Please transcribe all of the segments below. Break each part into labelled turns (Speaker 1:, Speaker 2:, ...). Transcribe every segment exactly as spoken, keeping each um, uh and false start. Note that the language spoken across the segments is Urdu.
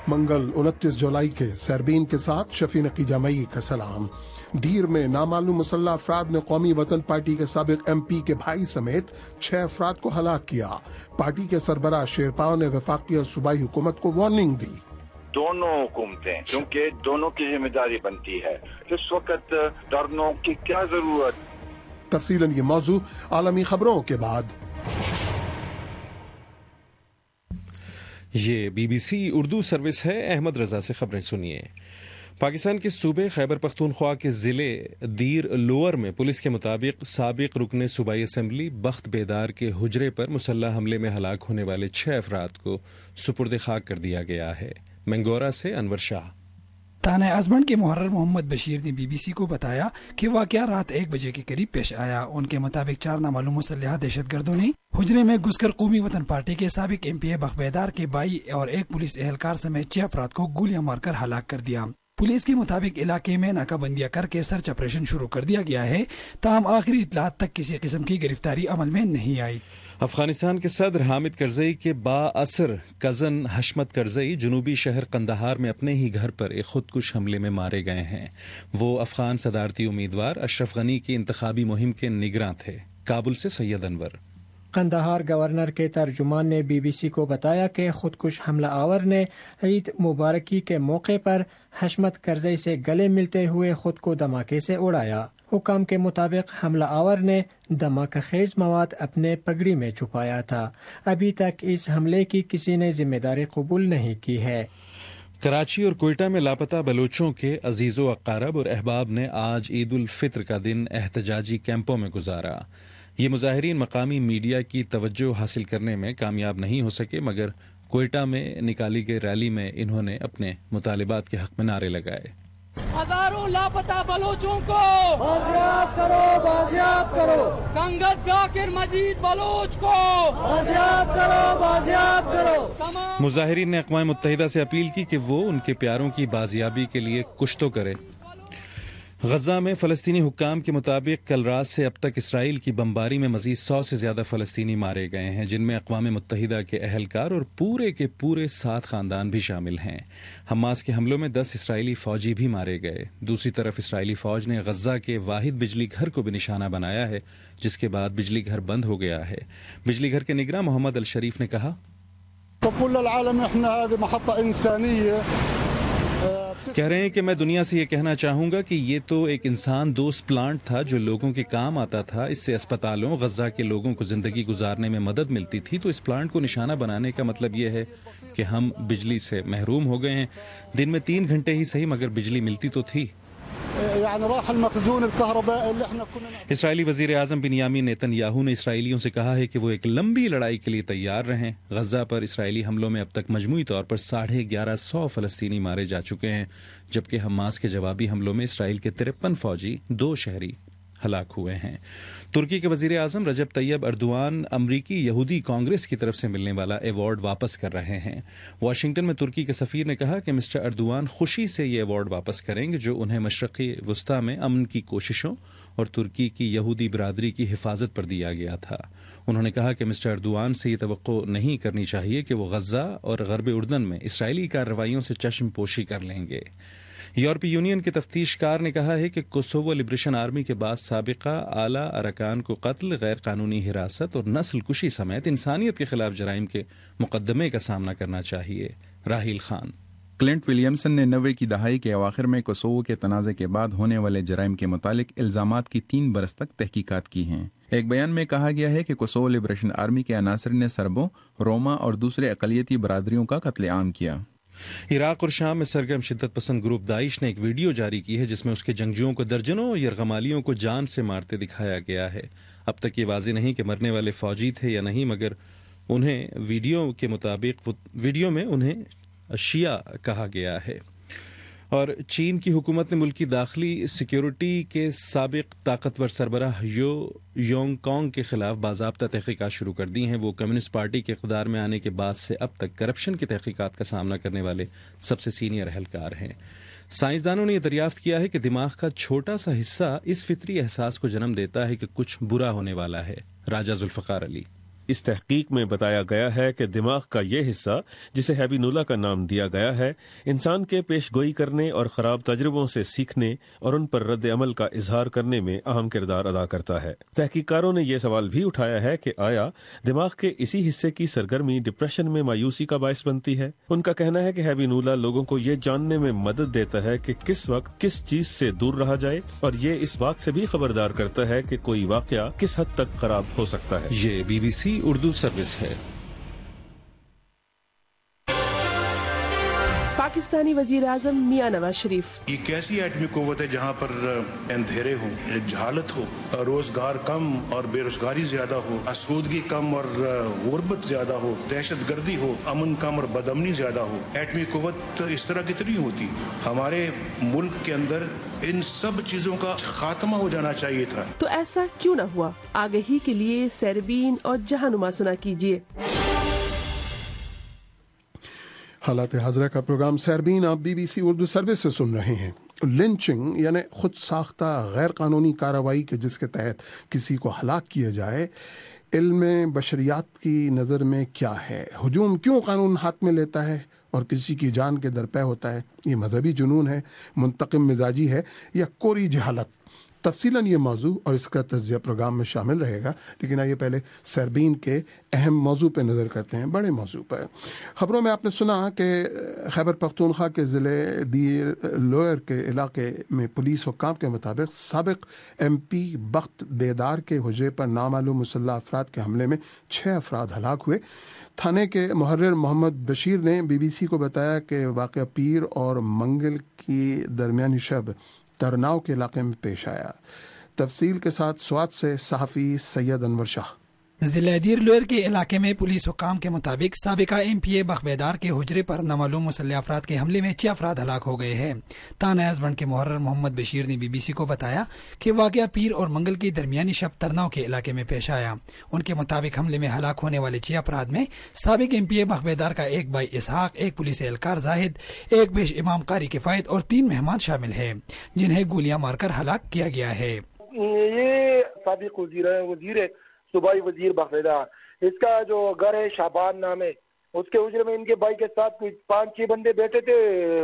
Speaker 1: منگل انتیس جولائی کے سیربین کے ساتھ شفیع نقی جامعی کا سلام۔ دیر میں نامعلوم مسلح افراد نے قومی وطن پارٹی کے سابق ایم پی کے بھائی سمیت چھ افراد کو ہلاک کیا۔ پارٹی کے سربراہ شیرپاؤ نے وفاقی اور صوبائی حکومت کو وارننگ دی۔
Speaker 2: دونوں حکومتیں کیونکہ دونوں کی ذمہ داری بنتی ہے، اس وقت ڈرنے کی کیا ضرورت۔
Speaker 1: تفصیلاً یہ موضوع عالمی خبروں کے بعد۔
Speaker 3: یہ B B C Urdu service ہے، احمد رضا سے خبریں سنیے۔ پاکستان کے صوبے خیبر پختونخوا کے ضلع دیر لوور میں پولیس کے مطابق سابق رکن صوبائی اسمبلی بخت بیدار کے حجرے پر مسلح حملے میں ہلاک ہونے والے چھ افراد کو سپرد خاک کر دیا گیا ہے۔ منگورا سے انور شاہ۔
Speaker 4: تانہ ازمنڈ کے محرر محمد بشیر نے بی بی سی کو بتایا کہ واقعہ رات ایک بجے کے قریب پیش آیا۔ ان کے مطابق چار نامعلوم مسلح دہشت گردوں نے حجرے میں گھس کر قومی وطن پارٹی کے سابق ایم پی اے بخت بیدار کے بھائی اور ایک پولیس اہلکار سمیت چھ افراد کو گولیاں مار کر ہلاک کر دیا۔ پولیس کے مطابق علاقے میں ناکہ بندیاں کر کے سرچ آپریشن شروع کر دیا گیا ہے، تاہم آخری اطلاعات تک کسی قسم کی گرفتاری عمل میں نہیں آئی۔
Speaker 3: افغانستان کے صدر حامد کرزئی کے با اثر کزن حشمت کرزئی جنوبی شہر قندھار میں اپنے ہی گھر پر ایک خودکش حملے میں مارے گئے ہیں۔ وہ افغان صدارتی امیدوار اشرف غنی کی انتخابی مہم کے نگراں تھے۔ کابل سے سید انور۔
Speaker 5: قندھار گورنر کے ترجمان نے بی بی سی کو بتایا کہ خودکش حملہ آور نے عید مبارکی کے موقع پر حشمت کرزئی سے گلے ملتے ہوئے خود کو دھماکے سے اڑایا۔ حکام کے مطابق حملہ آور نے دھماکہ خیز مواد اپنے پگڑی میں چھپایا تھا۔ ابھی تک اس حملے کی کسی نے ذمہ داری قبول نہیں کی ہے۔
Speaker 3: کراچی اور کوئٹہ میں لاپتہ بلوچوں کے عزیز و اقارب اور احباب نے آج عید الفطر کا دن احتجاجی کیمپوں میں گزارا۔ یہ مظاہرین مقامی میڈیا کی توجہ حاصل کرنے میں کامیاب نہیں ہو سکے، مگر کوئٹہ میں نکالی گئی ریلی میں انہوں نے اپنے مطالبات کے حق میں نعرے لگائے۔
Speaker 6: ہزاروں لاپتہ بلوچوں کو
Speaker 7: بازیاب کرو، بازیاب کرو۔
Speaker 6: سنگت ذاکر مجید بلوچ کو
Speaker 7: بازیاب کرو، بازیاب کرو۔
Speaker 3: مظاہرین نے اقوام متحدہ سے اپیل کی کہ وہ ان کے پیاروں کی بازیابی کے لیے کچھ تو کرے۔ غزہ میں فلسطینی حکام کے مطابق کل رات سے اب تک اسرائیل کی بمباری میں مزید سو سے زیادہ فلسطینی مارے گئے ہیں، جن میں اقوام متحدہ کے اہلکار اور پورے کے پورے سات خاندان بھی شامل ہیں۔ حماس کے حملوں میں دس اسرائیلی فوجی بھی مارے گئے۔ دوسری طرف اسرائیلی فوج نے غزہ کے واحد بجلی گھر کو بھی نشانہ بنایا ہے، جس کے بعد بجلی گھر بند ہو گیا ہے۔ بجلی گھر کے نگراں محمد الشریف نے کہا، کہہ رہے ہیں کہ میں دنیا سے یہ کہنا چاہوں گا کہ یہ تو ایک انسان دوست پلانٹ تھا جو لوگوں کے کام آتا تھا۔ اس سے اسپتالوں، غزہ کے لوگوں کو زندگی گزارنے میں مدد ملتی تھی، تو اس پلانٹ کو نشانہ بنانے کا مطلب یہ ہے کہ ہم بجلی سے محروم ہو گئے ہیں۔ دن میں تین گھنٹے ہی صحیح، مگر بجلی ملتی تو تھی۔ اسرائیلی وزیر اعظم بنیامین نیتن یاہو نے اسرائیلیوں سے کہا ہے کہ وہ ایک لمبی لڑائی کے لیے تیار رہیں۔ غزہ پر اسرائیلی حملوں میں اب تک مجموعی طور پر ساڑھے گیارہ سو فلسطینی مارے جا چکے ہیں، جبکہ حماس کے جوابی حملوں میں اسرائیل کے ترپن فوجی، دو شہری ہلاک ہوئے ہیں۔ ترکی کے وزیر اعظم رجب طیب اردوان امریکی یہودی کانگریس کی طرف سے ملنے والا ایوارڈ واپس کر رہے ہیں۔ واشنگٹن میں ترکی کے سفیر نے کہا کہ مسٹر اردوان خوشی سے یہ ایوارڈ واپس کریں گے جو انہیں مشرقی وسطی میں امن کی کوششوں اور ترکی کی یہودی برادری کی حفاظت پر دیا گیا تھا۔ انہوں نے کہا کہ مسٹر اردوان سے یہ توقع نہیں کرنی چاہیے کہ وہ غزہ اور غرب اردن میں اسرائیلی کارروائیوں سے چشم پوشی کر لیں گے۔ یورپی یونین کے تفتیش کار نے کہا ہے کہ کوسوو لبریشن آرمی کے بعد سابقہ اعلیٰ ارکان کو قتل، غیر قانونی حراست اور نسل کشی سمیت انسانیت کے خلاف جرائم کے مقدمے کا سامنا کرنا چاہیے۔ راہیل خان۔
Speaker 8: کلنٹ ولیمسن نے نوے کی دہائی کے اواخر میں کوسوو کے تنازع کے بعد ہونے والے جرائم کے متعلق الزامات کی تین برس تک تحقیقات کی ہیں۔ ایک بیان میں کہا گیا ہے کہ کوسوو لبریشن آرمی کے عناصر نے سربوں، روما اور دوسرے اقلیتی برادریوں کا قتل عام کیا۔
Speaker 3: عراق اور شام میں سرگرم شدت پسند گروپ داعش نے ایک ویڈیو جاری کی ہے جس میں اس کے جنگجوؤں کو درجنوں یرغمالیوں کو جان سے مارتے دکھایا گیا ہے۔ اب تک یہ واضح نہیں کہ مرنے والے فوجی تھے یا نہیں، مگر انہیں ویڈیو کے مطابق ویڈیو میں انہیں شیعہ کہا گیا ہے۔ اور چین کی حکومت نے ملکی داخلی سیکیورٹی کے سابق طاقتور سربراہ یو یونگ کانگ کے خلاف باضابطہ تحقیقات شروع کر دی ہیں۔ وہ کمیونسٹ پارٹی کے اقتدار میں آنے کے بعد سے اب تک کرپشن کی تحقیقات کا سامنا کرنے والے سب سے سینئر اہلکار ہیں۔ سائنسدانوں نے یہ دریافت کیا ہے کہ دماغ کا چھوٹا سا حصہ اس فطری احساس کو جنم دیتا ہے کہ کچھ برا ہونے والا ہے۔ راجہ ذوالفقار علی۔
Speaker 9: اس تحقیق میں بتایا گیا ہے کہ دماغ کا یہ حصہ جسے ہیبینولا کا نام دیا گیا ہے انسان کے پیش گوئی کرنے اور خراب تجربوں سے سیکھنے اور ان پر رد عمل کا اظہار کرنے میں اہم کردار ادا کرتا ہے۔ تحقیقکاروں نے یہ سوال بھی اٹھایا ہے کہ آیا دماغ کے اسی حصے کی سرگرمی ڈپریشن میں مایوسی کا باعث بنتی ہے؟ ان کا کہنا ہے کہ ہیبینولا لوگوں کو یہ جاننے میں مدد دیتا ہے کہ کس وقت کس چیز سے دور رہا جائے، اور یہ اس بات سے بھی خبردار کرتا ہے کہ کوئی واقعہ کس حد تک خراب ہو سکتا ہے۔
Speaker 3: یہ B B C Urdu service ہے۔
Speaker 10: پاکستانی وزیر اعظم میاں نواز شریف:
Speaker 11: یہ کیسی ایٹمی قوت ہے جہاں پر اندھیرے ہوں، جہالت ہو، روزگار کم اور بے روزگاری زیادہ ہو، آسودگی کم اور غربت زیادہ ہو، دہشت گردی ہو، امن کم اور بدامنی زیادہ ہو۔ ایٹمی قوت اس طرح کتنی ہوتی؟ ہمارے ملک کے اندر ان سب چیزوں کا خاتمہ ہو جانا چاہیے تھا۔
Speaker 10: تو ایسا کیوں نہ ہوا؟ آگہی کے لیے سیربین اور جہانما سنا کیجیے۔
Speaker 1: حالات حاضرہ کا پروگرام سیربین آپ B B C Urdu service سے سن رہے ہیں۔ لنچنگ یعنی خود ساختہ غیر قانونی کارروائی کے جس کے تحت کسی کو ہلاک کیا جائے، علم بشریات کی نظر میں کیا ہے؟ ہجوم کیوں قانون ہاتھ میں لیتا ہے اور کسی کی جان کے درپے ہوتا ہے؟ یہ مذہبی جنون ہے، منتقم مزاجی ہے یا کوری جہالت؟ تفصیلاً یہ موضوع اور اس کا تجزیہ پروگرام میں شامل رہے گا، لیکن آئیے پہلے سیربین کے اہم موضوع پہ نظر کرتے ہیں، بڑے موضوع پر۔ خبروں میں آپ نے سنا کہ خیبر پختونخوا کے ضلع دیر لوئر کے علاقے میں پولیس حکام کے مطابق سابق ایم پی بخت بیدار کے حجرے پر نامعلوم مسلح افراد کے حملے میں چھ افراد ہلاک ہوئے۔ تھانے کے محرر محمد بشیر نے بی بی سی کو بتایا کہ واقعہ پیر اور منگل کی درمیانی شب ترناؤ کے علاقے میں پیش آیا۔ تفصیل کے ساتھ سوات سے صحافی سید انور شاہ۔
Speaker 4: ضلع دیر لوئر کے علاقے میں پولیس حکام کے مطابق سابقہ ایم پی اے بخت بیدار کے حجرے پر نامعلوم مسلح افراد کے حملے میں چھ افراد ہلاک ہو گئے ہیں۔ تھانہ ہزبنڈ کے محرر محمد بشیر نے بی بی سی کو بتایا کہ واقعہ پیر اور منگل کی درمیانی شب ترناؤ کے علاقے میں پیش آیا۔ ان کے مطابق حملے میں ہلاک ہونے والے چھ افراد میں سابق ایم پی اے بخت بیدار کا ایک بھائی اسحاق، ایک پولیس اہلکار زاہد، ایک پیش امام قاری کفایت اور تین مہمان شامل ہیں جنہیں گولیاں مار کر ہلاک کیا گیا ہے۔
Speaker 12: یہ سابق وزیر وزیر صوبائی وزیر بخت بیدار، اس کا جو گھر ہے شابان نام ہے، اس کے حجرے میں ان کے بھائی کے ساتھ کوئی پانچ چھ بندے بیٹھے تھے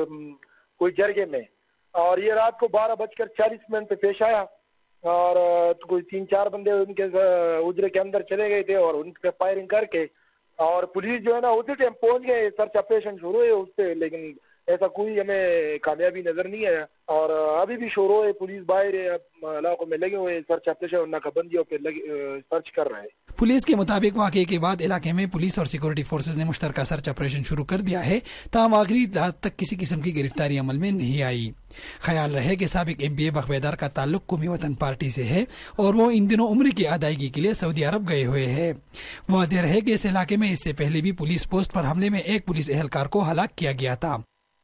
Speaker 12: کوئی جرگے میں، اور یہ رات کو بارہ بج کر چالیس منٹ پہ پیش آیا، اور کوئی تین چار بندے ان کے حجرے کے اندر چلے گئے تھے اور ان پہ فائرنگ کر کے، اور پولیس جو ہے نا اسی ٹائم پہنچ گئے، سرچ آپریشن شروع ہے اس پہ، لیکن ایسا کوئی ہمیں کامیابی نظر نہیں آیا، اور ابھی بھی شروع ہے، پولیس باہر علاقوں میں لگے ہوئے سرچ آپریشن اور ناکہ بندیوں پہ سرچ کر رہے ہیں۔
Speaker 4: پولیس کے مطابق واقعے کے بعد علاقے میں پولیس اور سیکورٹی فورسز نے مشترکہ سرچ آپریشن شروع کر دیا ہے، تاہم آخری رات تک کسی قسم کی گرفتاری عمل میں نہیں آئی۔ خیال رہے کہ سابق ایم پی اے بخت بیدار کا تعلق قومی وطن پارٹی سے ہے اور وہ ان دنوں عمرے کی ادائیگی کے لیے سعودی عرب گئے ہوئے ہیں۔ واضح رہے کہ اس علاقے میں اس سے پہلے بھی پولیس پوسٹ پر حملے میں ایک پولیس اہلکار کو ہلاک کیا گیا تھا۔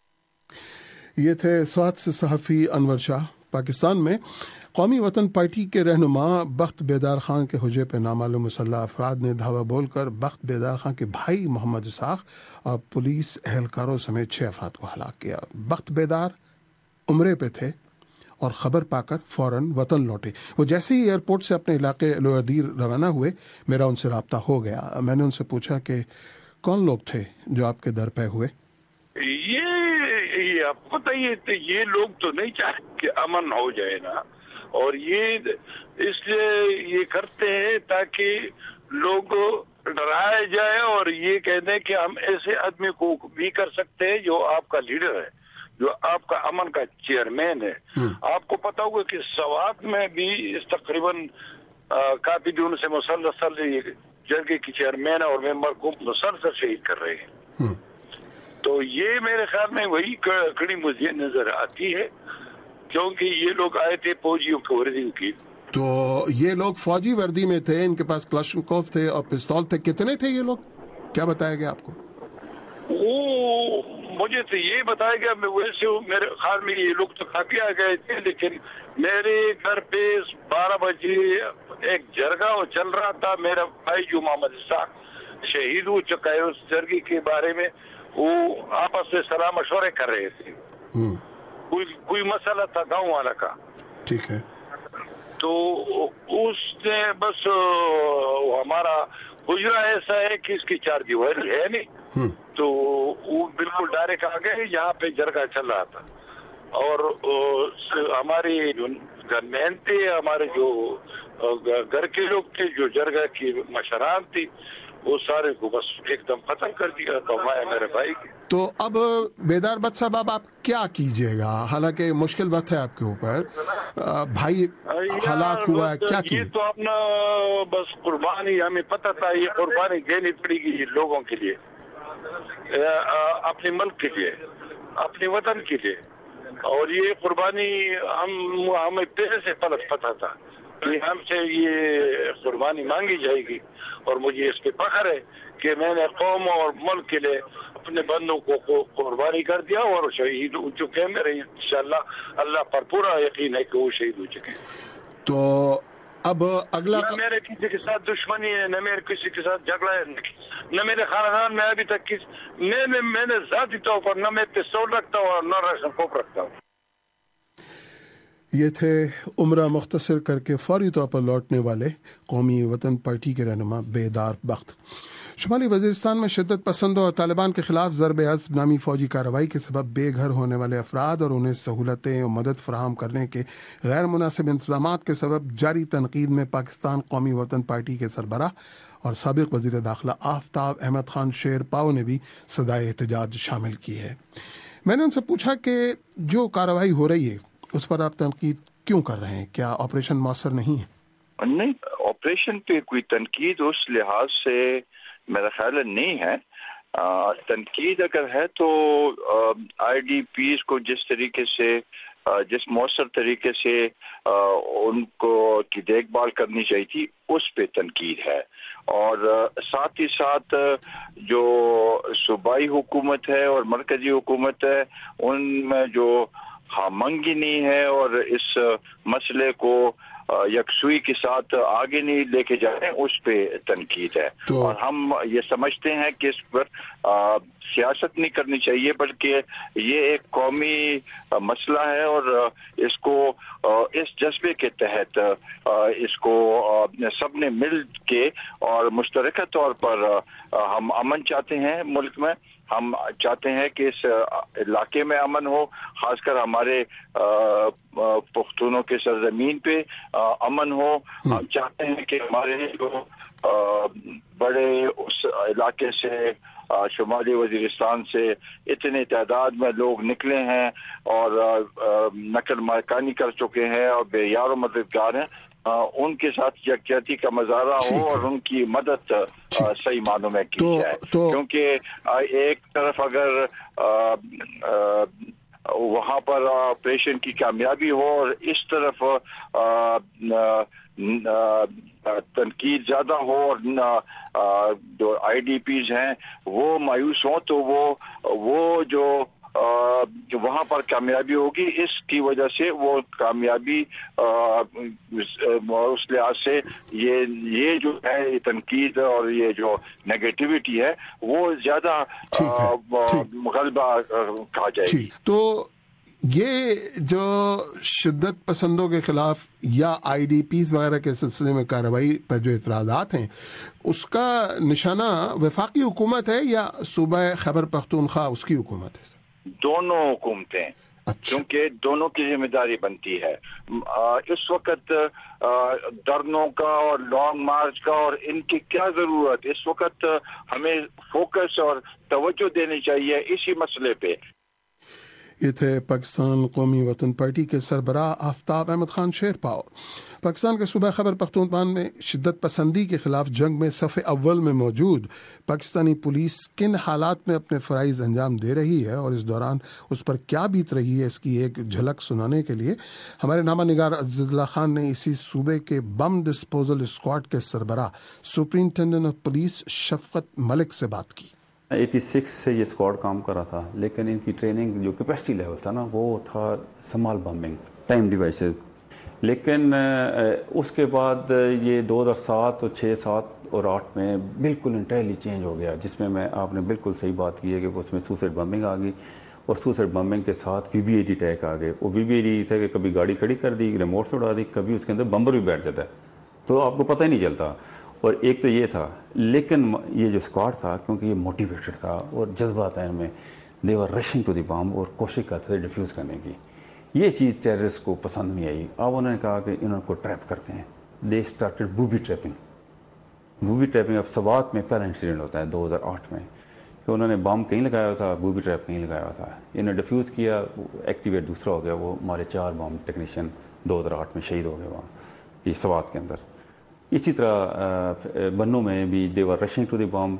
Speaker 1: یہ تھے سوات سے صحافی انور شاہ۔ پاکستان میں قومی وطن پارٹی کے رہنما بخت بیدار خان کے حجرے پہ نامعلوم مسلح افراد نے دھاوا بول کر بخت بیدار خان کے بھائی محمد اسحاق اور پولیس اہلکاروں سمیت چھ افراد کو ہلاک کیا۔ بخت بیدار عمرے پہ تھے اور خبر پا کر فوراً وطن لوٹے۔ وہ جیسے ہی ایئرپورٹ سے اپنے علاقے لوئردیر روانہ ہوئے، میرا ان سے رابطہ ہو گیا۔ میں نے ان سے پوچھا کہ کون لوگ تھے جو آپ کے در پہ ہوئے؟
Speaker 2: یہ آپ کو بتائیے، یہ لوگ تو نہیں چاہتے کہ امن ہو جائے نا، اور یہ اس لیے یہ کرتے ہیں تاکہ لوگ ڈرائے جائے اور یہ کہہ دیں کہ ہم ایسے آدمی کو بھی کر سکتے ہیں جو آپ کا لیڈر ہے، جو آپ کا امن کا چیئرمین ہے۔ آپ کو پتا ہوگا کہ سوات میں بھی اس تقریباً کافی دنوں سے مسلسل جرگے کی چیئرمین اور ممبر کو مسلسل شہید کر رہے ہیں۔ تو یہ میرے خیال میں وہی کڑی مجھے نظر آتی ہے، کیونکہ یہ لوگ آئے تھے فوجیوں کی وردی کی۔
Speaker 1: تو یہ لوگ فوجی وردی میں تھے، ان کے پاس کلاشنکوف تھے اور پستول تھے۔ کتنے تھے یہ لوگ؟ کیا بتایا گیا آپ کو؟
Speaker 2: وہ مجھے تو یہ بتایا گیا، میں ویسے میرے خیال میں یہ لوگ تو کافی آ گئے تھے، لیکن میرے گھر پہ بارہ بجے ایک جرگہ چل رہا تھا۔ میرا بھائی جو محمد اسحاق شہید ہو چکا ہے، اس جرگے کے بارے میں وہ آپس میں صلاح مشورے کر رہے تھے۔ کوئی کوئی مسئلہ تھا گاؤں والا کا،
Speaker 1: ٹھیک ہے،
Speaker 2: تو اس نے بس ہمارا حجرہ ایسا ہے کہ اس کی چار دیواری ہے نہیں، تو وہ بالکل ڈائریکٹ آ گئے یہاں پہ جرگہ چل رہا تھا، اور ہماری گنمین تھے، ہمارے جو گھر کے لوگ تھے، جو جرگہ کی مشران تھی، وہ سارے کو بس ایک دم ختم کر دیا تو ہمارے میرے بھائی کی۔
Speaker 1: تو اب بیدار بٹ صاحب اب آپ کیا کیجئے گا؟ حالانکہ مشکل وقت ہے آپ کے اوپر، بھائی ہلاک ہوا ہے، کیا کیجئے؟
Speaker 2: یہ تو اپنا بس قربانی، ہمیں پتہ تھا یہ قربانی دینی پڑے گی لوگوں کے لیے، اپنے ملک کے لیے، اپنے وطن کے لیے، اور یہ قربانی ہم ہمیں پہلے سے پلٹ پتہ تھا کہ ہم سے یہ قربانی مانگی جائے گی، اور مجھے اس پہ فخر ہے کہ میں نے قوم اور ملک کے لیے اپنے بندوں کو قربانی کر دیا، اور شہید ہو چکے ہیں میرے، انشاءاللہ اللہ پر پورا یقین ہے کہ وہ شہید ہو چکے ہیں۔
Speaker 1: تو اب اگلا
Speaker 2: نہ میرے کسی کے ساتھ دشمنی ہے، نہ میرے کسی کے ساتھ جھگڑا ہے، نہ میرے خاندان میں ابھی تک کس میں نے میں نے ذاتی طور پر نہ میں پستول رکھتا ہوں اور نہ راشن کوپ رکھتا ہوں۔
Speaker 1: یہ تھے عمرہ مختصر کر کے فوری طور پر لوٹنے والے قومی وطن پارٹی کے رہنما بیدار بخت۔ شمالی وزیرستان میں شدت پسندوں اور طالبان کے خلاف ضرب عضب نامی فوجی کارروائی کے سبب بے گھر ہونے والے افراد اور انہیں سہولتیں اور مدد فراہم کرنے کے غیر مناسب انتظامات کے سبب جاری تنقید میں پاکستان قومی وطن پارٹی کے سربراہ اور سابق وزیر داخلہ آفتاب احمد خان شیر پاؤ نے بھی صدائے احتجاج شامل کی ہے۔ میں نے ان سے پوچھا کہ جو کارروائی ہو رہی ہے اس پر آپ تنقید کیوں کر رہے ہیں؟ کیا آپریشن مؤثر نہیں ہے؟
Speaker 13: نہیں، آپریشن پہ کوئی تنقید اس لحاظ سے میرا خیال نہیں ہے۔ آ, تنقید اگر ہے تو آئی ڈی پیز کو جس طریقے سے آ, جس مؤثر طریقے سے آ, ان کو کی دیکھ بھال کرنی چاہیے تھی اس پہ تنقید ہے، اور آ, ساتھ ہی ساتھ جو صوبائی حکومت ہے اور مرکزی حکومت ہے ان میں جو خامنگی نہیں ہے اور اس مسئلے کو یکسوئی کے ساتھ آگے نہیں لے کے جا رہے ہیں، اس پہ تنقید ہے۔ اور ہم یہ سمجھتے ہیں کہ اس پر سیاست نہیں کرنی چاہیے، بلکہ یہ ایک قومی مسئلہ ہے، اور اس کو اس جذبے کے تحت اس کو سب نے مل کے اور مشترکہ طور پر ہم امن چاہتے ہیں ملک میں۔ ہم چاہتے ہیں کہ اس علاقے میں امن ہو، خاص کر ہمارے پختونوں کے سرزمین پہ امن ہو۔ ہم چاہتے ہیں کہ ہمارے جو بڑے اس علاقے سے شمالی وزیرستان سے اتنے تعداد میں لوگ نکلے ہیں اور نقل مکانی کر چکے ہیں اور بے یار و مددگار ہیں، ان کے ساتھ یکجہتی کا مظاہرہ ہو اور ان کی مدد صحیح معنوں میں کی جائے، کیونکہ ایک طرف اگر وہاں پر آپریشن کی کامیابی ہو اور اس طرف تنقید زیادہ ہو اور جو آئی ڈی پیز ہیں وہ مایوس ہوں، تو وہ وہ جو وہاں پر کامیابی ہوگی، اس کی وجہ سے وہ کامیابی اس لحاظ سے یہ یہ جو ہے تنقید اور یہ جو نیگیٹیوٹی ہے وہ زیادہ غلبہ کہا جائے گی۔
Speaker 1: تو یہ جو شدت پسندوں کے خلاف یا آئی ڈی پیز وغیرہ کے سلسلے میں کارروائی پر جو اعتراضات ہیں، اس کا نشانہ وفاقی حکومت ہے یا صوبہ خیبر پختونخوا اس کی حکومت ہے؟
Speaker 13: دونوں حکومتیں، کیونکہ دونوں کی ذمہ داری بنتی ہے۔ اس وقت دھرنوں کا اور لانگ مارچ کا اور ان کی کیا ضرورت، اس وقت ہمیں فوکس اور توجہ دینی چاہیے اسی مسئلے پہ۔
Speaker 1: یہ تھے پاکستان قومی وطن پارٹی کے سربراہ آفتاب احمد خان شیر پاؤ۔ پاکستان کے صوبہ خیبر پختونخوا میں شدت پسندی کے خلاف جنگ میں صف اول میں موجود پاکستانی پولیس کن حالات میں اپنے فرائض انجام دے رہی ہے اور اس دوران اس پر کیا بیت رہی ہے، اس کی ایک جھلک سنانے کے لیے ہمارے نامہ نگار عزیز اللہ خان نے اسی صوبے کے بم ڈسپوزل اسکواڈ کے سربراہ سپرنٹینڈنٹ آف پولیس شفقت ملک سے بات کی۔
Speaker 14: ایٹی سکس سے یہ اسکواڈ کام کر رہا تھا، لیکن ان کی ٹریننگ جو کیپیسٹی لیول تھا نا وہ تھا سمال بمبنگ ٹائم ڈیوائسز، لیکن اس کے بعد یہ دو ہزار سات اور چھ سات اور آٹھ میں بالکل انٹائرلی چینج ہو گیا، جس میں میں آپ نے بالکل صحیح بات کی ہے کہ اس میں سوسائڈ بمبنگ آ گئی، اور سوسائڈ بمبنگ کے ساتھ V B A D attack آ گئے۔ وہ وی بی اے ڈی تھا کہ کبھی گاڑی کھڑی کر دی، ریموٹ سے اڑا دی، کبھی اس کے اندر بمبر بھی بیٹھ جاتا ہے تو آپ کو پتہ ہی نہیں چلتا، اور ایک تو یہ تھا. لیکن یہ جو اسکواڈ تھا کیونکہ یہ موٹیویٹڈ تھا اور جذبات ہیں ان میں, دے ور رشنگ ٹو دی بام اور کوشش کرتے تھے ڈیفیوز کرنے کی. یہ چیز ٹیررسٹ کو پسند نہیں آئی. اب انہوں نے کہا کہ انہوں کو ٹریپ کرتے ہیں. They started booby trapping. Booby trapping اب سوات میں پہلا انسیڈنٹ ہوتا ہے دو ہزار آٹھ میں کہ انہوں نے بم کہیں لگایا ہوا تھا, بوبی ٹریپ کہیں لگایا ہوا تھا. انہوں نے ڈیفیوز کیا, ایکٹیویٹ دوسرا ہو گیا. وہ ہمارے چار بم ٹیکنیشین دو ہزار آٹھ میں شہید ہو گئے وہاں یہ سوات کے اندر. اسی طرح بنوں میں بھی دے ور رشنگ ٹو دی بام.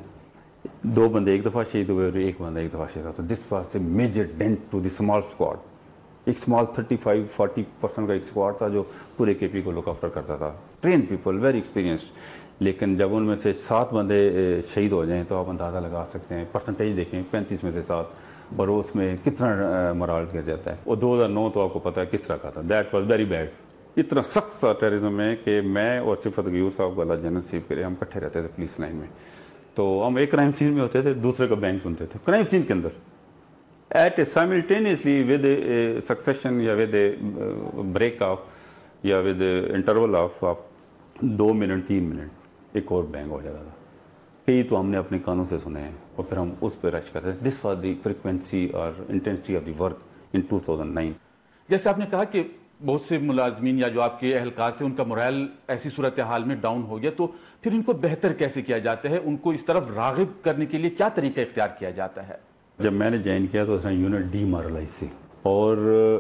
Speaker 14: دو بندے ایک دفعہ شہید ہوئے اور ایک بندہ ایک دفعہ شہید ہوا. تو this was a major dent to the small squad. ایک small thirty five forty percent کا ایک اسکواڈ تھا جو پورے کے پی کو لک آفٹر کرتا تھا. Train people, very experienced. لیکن جب ان میں سے سات بندے شہید ہو جائیں تو آپ اندازہ لگا سکتے ہیں. پرسنٹیج دیکھیں, پینتیس میں سے سات, اور اس میں کتنا مرال گر جاتا ہے. اور دو ہزار نو تو آپ کو پتہ ہے کس طرح کا تھا. That was very bad. اتنا سخت سا ٹیررزم ہے کہ میں اور صفت غیور صاحب کو اللہ جنت نصیب کرے, ہم اکٹھے رہتے تھے پولیس لائن میں. تو ہم ایک کرائم سین میں ہوتے تھے, دوسرے کا بینک سنتے تھے کرائم سین کے اندر. At a simultaneously with a succession یا ود اے بریک آف یا ود انٹرول آف آف دو منٹ تین منٹ ایک اور بینگ ہو جاتا تھا. کئی تو ہم نے اپنے کانوں سے سنے ہیں اور پھر ہم اس پہ رش کرتے تھے. دس واز دی فریکوینسی اور intensity of the work in two thousand nine.
Speaker 15: جیسے آپ نے کہا کہ بہت سے ملازمین یا جو آپ کے اہلکار تھے ان کا morale ایسی صورتحال میں ڈاؤن ہو گیا, تو پھر ان کو بہتر کیسے کیا جاتا ہے؟ ان کو اس طرف راغب کرنے کے لیے کیا طریقہ اختیار کیا جاتا ہے؟
Speaker 14: جب میں نے جوائن کیا تو اس نے یونٹ ڈی مارلائز تھی, اور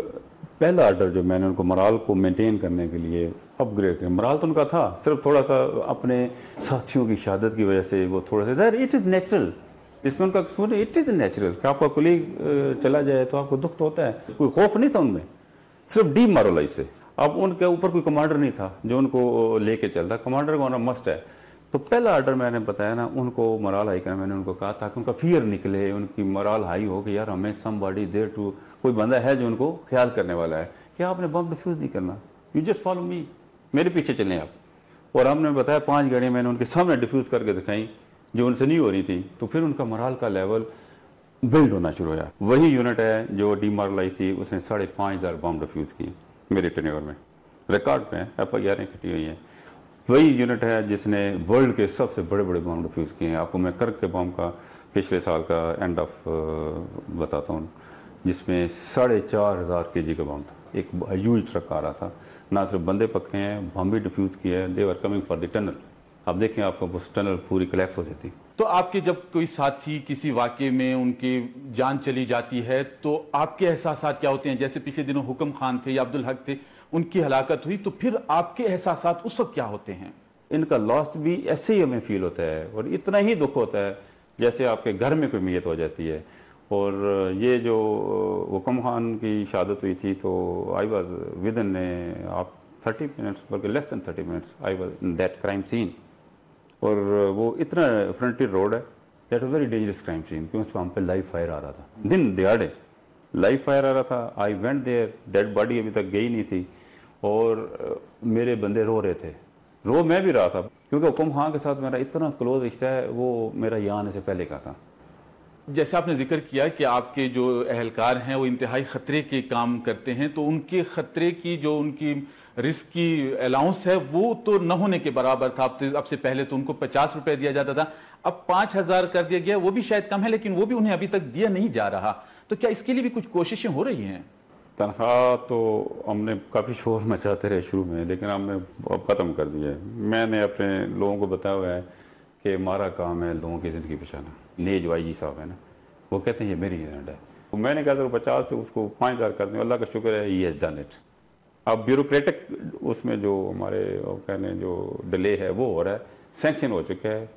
Speaker 14: پہلا آرڈر جو میں نے ان کو مرال کو مینٹین کرنے کے لیے اپ گریڈ کیا. مرال تو ان کا تھا, صرف تھوڑا سا اپنے ساتھیوں کی شہادت کی وجہ سے وہ تھوڑا سا اٹ از نیچرل, اس میں ان کا قصور ہے. اٹ از نیچرل کہ آپ کا کولیگ چلا جائے تو آپ کو دکھ تو ہوتا ہے. کوئی خوف نہیں تھا ان میں, صرف ڈی مارلائز سے. اب ان کے اوپر کوئی کمانڈر نہیں تھا جو ان کو لے کے چلتا. کمانڈر کا ہونا مسٹ ہے. تو پہلا آرڈر میں نے بتایا نا ان کو مرال ہائی کرنا, میں نے ان کو کہا تاکہ ان کا فیئر نکلے, ان کی مرال ہائی ہو کہ یار ہمیں سم باڈی دیر ٹو, کوئی بندہ ہے جو ان کو خیال کرنے والا ہے کہ آپ نے بم ڈیفیوز نہیں کرنا, یو جسٹ فالو می, میرے پیچھے چلیں آپ. اور ہم نے بتایا پانچ گاڑیاں میں نے ان کے سامنے ڈیفیوز کر کے دکھائیں جو ان سے نہیں ہو رہی تھی. تو پھر ان کا مرال کا لیول بلڈ ہونا شروع ہوا. وہی یونٹ ہے جو ڈی مارلائز تھی, اس نے ساڑھے پانچ ہزار بم ڈیفیوز کیے میرے ٹینیور میں, ریکارڈ پہ ایف آئی آریں کٹی ہوئی ہیں. وہی یونٹ ہے جس نے ورلڈ کے سب سے بڑے بڑے بم ڈیفیوز کیے ہیں. آپ کو میں کرک کے بم کا پچھلے سال کا اینڈ آف بتاتا ہوں, جس میں ساڑھے چار ہزار کے جی کا بم تھا. ایک ہیوج ٹرک آ رہا تھا, نہ صرف بندے پکے ہیں, بم بھی ڈیفیوز کیے ہیں. They were coming for the tunnel. آپ دیکھیں آپ کو اس ٹنل پوری کلیپس ہو جاتی.
Speaker 15: تو آپ کے جب کوئی ساتھی کسی واقعے میں ان کی جان چلی جاتی ہے تو آپ کے احساسات کیا ہوتے ہیں؟ جیسے پچھلے دنوں حکم خان تھے یا عبدالحق تھے, ان کی ہلاکت ہوئی, تو پھر آپ کے احساسات اس وقت کیا ہوتے ہیں؟
Speaker 14: ان کا لاس بھی ایسے ہی ہمیں فیل ہوتا ہے, اور اتنا ہی دکھ ہوتا ہے جیسے آپ کے گھر میں کوئی میت ہو جاتی ہے. اور یہ جو حکم خان کی شہادت ہوئی تھی تو آئی واز ود ان آپ تھرٹی منٹس بلکہ less than thirty minutes I was in that crime scene. اور وہ اتنا فرنٹیر روڈ ہے, that was very dangerous crime scene, کیونکہ اس پہ ہم پہ لائیو فائر آ رہا تھا, دن دیہڑے لائیو فائر آ رہا تھا. I went there, dead body ابھی تک گئی نہیں تھی, اور میرے بندے رو رہے تھے. رو میں بھی رہا تھا کیونکہ حکم خان کے ساتھ میرا اتنا کلوز رشتہ ہے, وہ میرا یہاں آنے سے پہلے کا تھا.
Speaker 15: جیسے آپ نے ذکر کیا کہ آپ کے جو اہلکار ہیں وہ انتہائی خطرے کے کام کرتے ہیں, تو ان کے خطرے کی جو ان کی رسک کی الاؤنس ہے وہ تو نہ ہونے کے برابر تھا. اب سے پہلے تو ان کو پچاس روپے دیا جاتا تھا, اب پانچ ہزار کر دیا گیا. وہ بھی شاید کم ہے, لیکن وہ بھی انہیں ابھی تک دیا نہیں جا رہا. تو کیا اس کے لیے بھی کچھ کوششیں ہو رہی ہیں؟
Speaker 14: تنخواہ تو ہم نے کافی شور مچاتے رہے شروع میں, لیکن ہم نے اب ختم کر دیا ہے. میں نے اپنے لوگوں کو بتایا ہوا ہے کہ ہمارا کام ہے لوگوں کی زندگی بچانا. نیج وائی جی صاحب ہے نا, وہ کہتے ہیں یہ میری ایجنڈا ہے. میں نے کہا تھا پچاس سے اس کو پانچ ہزار کر دیں, اللہ کا شکر ہے ہی ہیز ڈن اٹ. اب بیوروکریٹک اس میں جو ہمارے کہنے جو ڈیلے ہے وہ ہو رہا ہے, سینکشن ہو چکا ہے.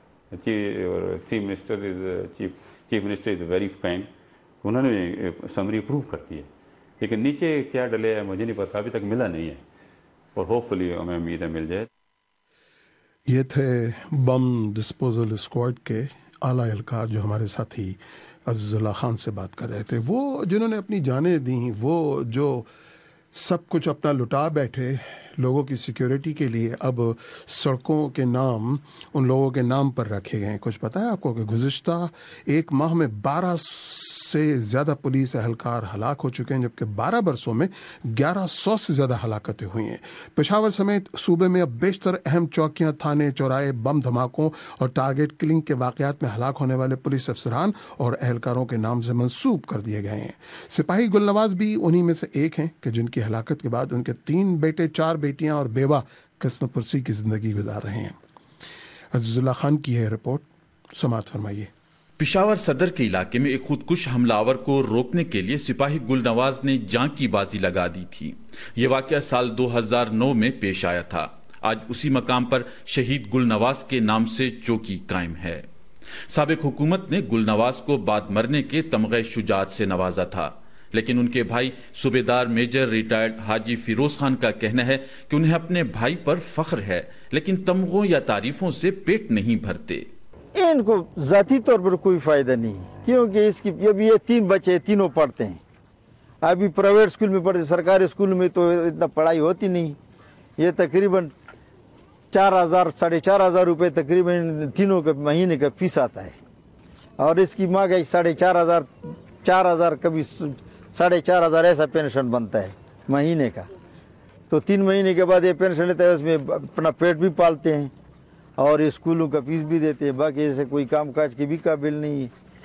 Speaker 14: Chief minister is chief chief minister is very kind, انہوں نے سمری اپروو کر دی ہے, لیکن نیچے کیا ڈلے ہے مجھے نہیں پتا, ابھی تک ملا نہیں ہے, اور ہوپ فلی ہمیں امید ہے مل جائے.
Speaker 1: یہ تھے بم ڈسپوزل اسکواڈ کے اعلیٰ اہلکار جو ہمارے ساتھی عزیز اللہ خان سے بات کر رہے تھے. وہ جنہوں نے اپنی جانیں دیں, وہ جو سب کچھ اپنا لٹا بیٹھے لوگوں کی سیکیورٹی کے لیے, اب سڑکوں کے نام ان لوگوں کے نام پر رکھے گئے ہیں. کچھ پتہ ہے آپ کو کہ گزشتہ ایک ماہ میں بارہ سے زیادہ پولیس اہلکار ہلاک ہو چکے ہیں، جبکہ بارہ برسوں میں گیارہ سو سے زیادہ ہلاکتیں ہوئی ہیں۔ پشاور سمیت صوبے میں اب بیشتر اہم چوکیاں، تھانے، چوراہے بم دھماکوں اور ٹارگٹ کلنگ کے واقعات میں ہلاک ہونے والے پولیس افسران اور اہلکاروں کے نام سے منسوب کر دیے گئے ہیں۔ سپاہی گل نواز بھی انہی میں سے ایک ہیں کہ جن کی ہلاکت کے بعد ان کے تین بیٹے، چار بیٹیاں اور بیوہ قسم پرسی کی زندگی گزار رہے ہیں۔ عزیز اللہ خان کی ہے رپورٹ، سماعت فرمائیے۔
Speaker 15: پشاور صدر کے علاقے میں ایک خودکش حملہ آور کو روکنے کے لیے سپاہی گل نواز نے جان کی بازی لگا دی تھی۔ یہ واقعہ سال دو ہزار نو میں پیش آیا تھا۔ آج اسی مقام پر شہید گل نواز کے نام سے چوکی قائم ہے۔ سابق حکومت نے گل نواز کو بعد مرنے کے تمغہ شجاعت سے نوازا تھا، لیکن ان کے بھائی صوبیدار میجر ریٹائرڈ حاجی فیروز خان کا کہنا ہے کہ انہیں اپنے بھائی پر فخر ہے، لیکن تمغوں یا تعریفوں سے پیٹ نہیں بھرتے۔
Speaker 16: ان کو ذاتی طور پر کوئی فائدہ نہیں، کیونکہ اس کی ابھی یہ تین بچے تینوں پڑھتے ہیں، ابھی پرائیویٹ اسکول میں پڑھتے، سرکاری اسکول میں تو اتنا پڑھائی ہوتی نہیں۔ یہ تقریباً چار ہزار ساڑھے چار ہزار روپے تقریباً تینوں کا مہینے کا فیس آتا ہے، اور اس کی ماں کا ساڑھے چار ہزار چار ہزار کبھی ساڑھے چار ہزار ایسا پینشن بنتا ہے مہینے کا۔ تو تین مہینے کے بعد یہ پینشن لیتا ہے، اس میں اپنا پیٹ بھی پالتے ہیں اور اسکولوں کا فیس بھی دیتے ہیں، باقی ایسے کوئی کام کاج کے بھی قابل نہیں ہے۔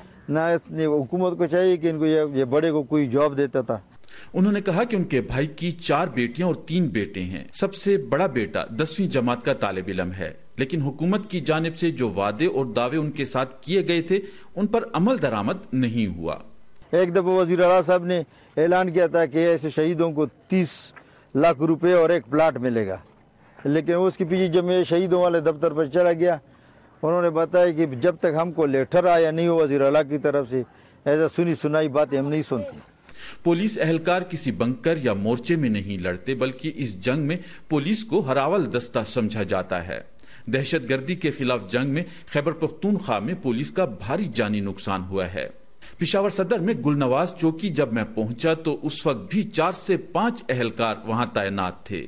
Speaker 16: نہ حکومت کو چاہیے کہ ان کو یہ بڑے کو کوئی جاب دیتا تھا۔
Speaker 15: انہوں نے کہا کہ ان کے بھائی کی چار بیٹیاں اور تین بیٹے ہیں۔ سب سے بڑا بیٹا دسویں جماعت کا طالب علم ہے، لیکن حکومت کی جانب سے جو وعدے اور دعوے ان کے ساتھ کیے گئے تھے ان پر عمل درآمد نہیں ہوا۔
Speaker 16: ایک دفعہ وزیر اعلیٰ صاحب نے اعلان کیا تھا کہ ایسے شہیدوں کو تیس لاکھ روپے اور ایک پلاٹ ملے گا، لیکن اس کے پیچھے جب میں شہیدوں والے دفتر پر چلا گیا، انہوں نے بتایا کہ جب تک ہم کو لیٹر آیا نہیں ہو وزیر اعلیٰ کی طرف سے، ایسا سنی سنائی باتیں ہم نہیں سنتے۔
Speaker 15: پولیس اہلکار کسی بنکر یا مورچے میں نہیں لڑتے، بلکہ اس جنگ میں پولیس کو ہراول دستہ سمجھا جاتا ہے۔ دہشت گردی کے خلاف جنگ میں خیبر پختونخوا میں پولیس کا بھاری جانی نقصان ہوا ہے۔ پشاور صدر میں گل نواز چوکی جب میں پہنچا تو اس وقت بھی چار سے پانچ اہلکار وہاں تعینات تھے۔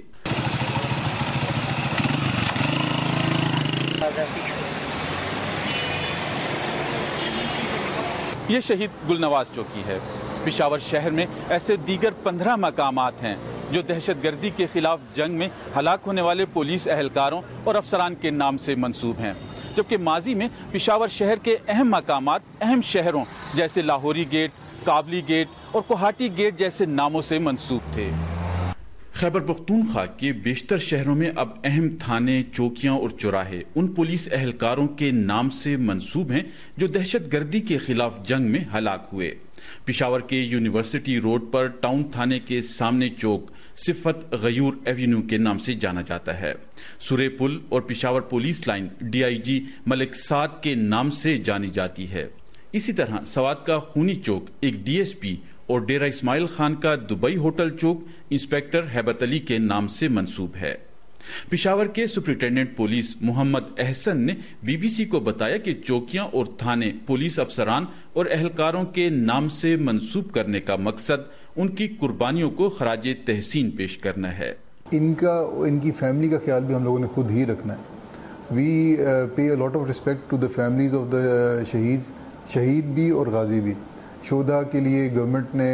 Speaker 15: یہ شہید گل نواز چوکی ہے۔ پشاور شہر میں ایسے دیگر پندرہ مقامات ہیں جو دہشت گردی کے خلاف جنگ میں ہلاک ہونے والے پولیس اہلکاروں اور افسران کے نام سے منسوب ہیں، جبکہ ماضی میں پشاور شہر کے اہم مقامات اہم شہروں جیسے لاہوری گیٹ، کابلی گیٹ اور کوہاٹی گیٹ جیسے ناموں سے منسوب تھے۔ خیبر پختونخوا کے بیشتر شہروں میں اب اہم تھانے، چوکیاں اور چوراہے ان پولیس اہلکاروں کے نام سے منسوب ہیں جو دہشت گردی کے خلاف جنگ میں ہلاک ہوئے۔ پشاور کے یونیورسٹی روڈ پر ٹاؤن تھانے کے سامنے چوک صفت غیور ایوینیو کے نام سے جانا جاتا ہے۔ سورے پل اور Peshawar police line D I G Malik Saad کے نام سے جانی جاتی ہے۔ اسی طرح سوات کا خونی چوک ایک ڈی ایس پی اور ڈیرہ اسماعیل خان کا دبئی ہوٹل چوک انسپیکٹر ہیبت علی کے نام سے منسوب ہے۔ پشاور کے سپرنٹینڈنٹ پولیس محمد احسن نے بی بی سی کو بتایا کہ چوکیاں اور تھانے پولیس افسران اور اہلکاروں کے نام سے منسوب کرنے کا مقصد ان کی قربانیوں کو خراج تحسین پیش کرنا ہے۔
Speaker 17: ان کا ان کی فیملی کا خیال بھی ہم لوگوں نے خود ہی رکھنا ہے۔ We pay a lot of respect to the families of the شہید شہید بھی اور غازی بھی۔ شہداء کے لیے گورنمنٹ نے،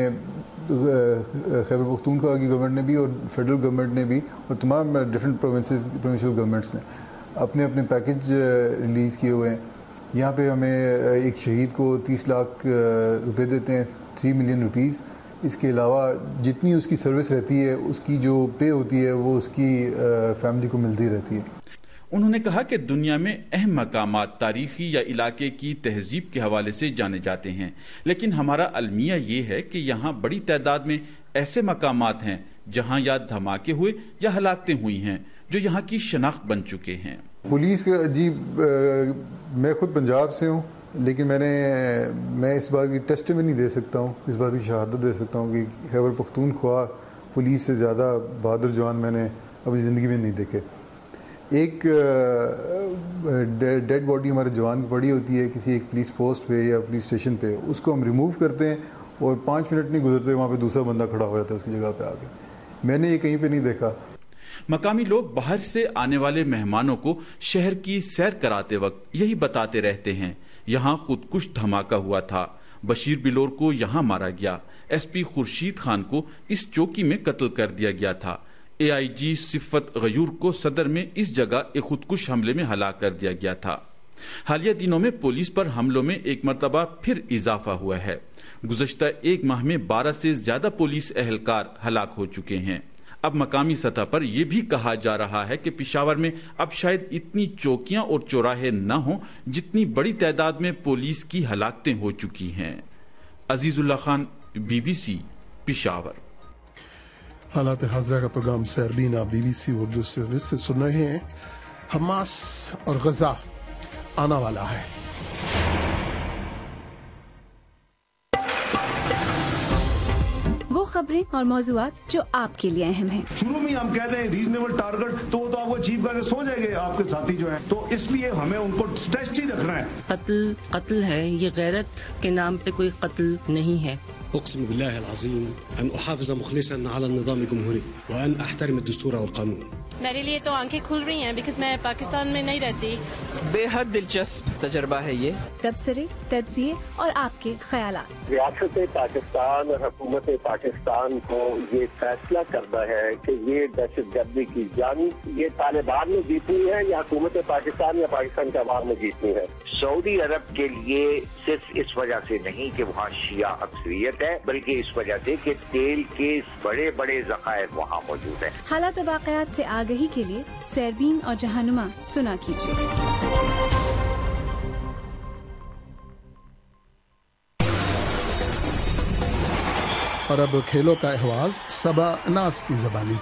Speaker 17: خیبر پختونخوا کی گورنمنٹ نے بھی اور فیڈرل گورنمنٹ نے بھی اور تمام ڈفرینٹ پروونسز پروونشل گورنمنٹس نے اپنے اپنے پیکج ریلیز کیے ہوئے ہیں۔ یہاں پہ ہمیں ایک شہید کو تیس لاکھ روپے دیتے ہیں، تھری ملین روپیز۔ اس کے علاوہ جتنی اس کی سروس رہتی ہے، اس کی جو پے ہوتی ہے وہ اس کی فیملی کو ملتی رہتی ہے۔
Speaker 15: انہوں نے کہا کہ دنیا میں اہم مقامات تاریخی یا علاقے کی تہذیب کے حوالے سے جانے جاتے ہیں، لیکن ہمارا المیہ یہ ہے کہ یہاں بڑی تعداد میں ایسے مقامات ہیں جہاں یا دھماکے ہوئے یا ہلاکتیں ہوئی ہیں جو یہاں کی شناخت بن چکے ہیں۔
Speaker 17: پولیس کا جی میں خود پنجاب سے ہوں، لیکن میں نے میں اس بات کی ٹیسٹ میں نہیں دے سکتا ہوں، اس بات کی شہادت دے سکتا ہوں کہ خیبر پختونخوا پولیس سے زیادہ بہادر جوان میں نے اپنی زندگی میں نہیں دیکھے۔ ایک ڈیڈ باڈی ہمارے جوان کی پڑی ہوتی ہے کسی ایک پولیس پوسٹ پہ یا پولیس اسٹیشن پہ، اس کو ہم ریموو کرتے ہیں اور پانچ منٹ نہیں گزرتے وہاں پہ دوسرا بندہ کھڑا ہو جاتا ہے اس کی جگہ پہ آ کے۔ میں نے یہ کہیں پہ نہیں دیکھا۔
Speaker 15: مقامی لوگ باہر سے آنے والے مہمانوں کو شہر کی سیر کراتے وقت یہی بتاتے رہتے ہیں، یہاں خودکش دھماکہ ہوا تھا، बशीर बिलोर को यहाँ मारा गया। एस पी खुर्शीद खान को इस चौकी में कत्ल कर दिया गया था। ए आई जी सिफत गयूर को सदर में इस जगह एक खुदकुश हमले में हलाक कर दिया गया था। हालिया दिनों में पुलिस पर हमलों में एक मरतबा फिर इजाफा हुआ है। गुज़श्ता एक माह में बारह से ज्यादा पुलिस एहलकार हलाक हो चुके हैं। अब मकामी सतह पर यह भी कहा जा रहा है कि पेशावर में अब शायद इतनी चौकियां और चौराहे न हों जितनी बड़ी तादाद में पुलिस की हलाकतें हो चुकी हैं। अजीजुल्लाह खान, बीबीसी, पेशावर।
Speaker 1: हालात हाजरा का programme Sairbeen BBC Urdu service से सुन रहे हैं। हमास और गजा आना वाला है।
Speaker 18: वो खबरें और मौज़ूआत जो आपके लिए अहम हैं।
Speaker 19: शुरू में हम कहते हैं रीजनेबल टारगेट, तो वो तो आपको अचीव करके सो जाएंगे आपके साथी जो हैं, तो इसलिए हमें उनको स्ट्रेच ही रखना है।
Speaker 20: कत्ल कत्ल है, ये गैरत के नाम पे कोई कत्ल नहीं है।
Speaker 21: أقسم بالله العظيم أن أحافظ مخلصا على النظام الجمهوري وأن أحترم الدستور والقانون.
Speaker 10: मेरे लिए तो आंखें खुल रही हैं बिकॉज़ मैं पाकिस्तान में नहीं रहती।
Speaker 22: बेहद दिलचस्प तजर्बा है ये।
Speaker 18: तबसरे, तज्जिए और आपके ख्यालात।
Speaker 23: रियासत पाकिस्तान और हुकूमत पाकिस्तान को ये फैसला करना है कि ये दहशतगर्दी की जंग ये तालिबान में जीतनी है या हुकूमत पाकिस्तान या पाकिस्तान के अवाम में जीतनी है।
Speaker 24: सऊदी अरब के लिए सिर्फ इस वजह से नहीं कि वहाँ शिया अक्सरियत है, बल्कि इस वजह से कि तेल के बड़े बड़े ज़खायर वहाँ मौजूद हैं।
Speaker 18: हालात वाक़यात से आगही के लिए सरबीन और जहानुमा सुना कीजिए।
Speaker 1: और अब खेलों का अहवाल सबा नास की ज़बानी।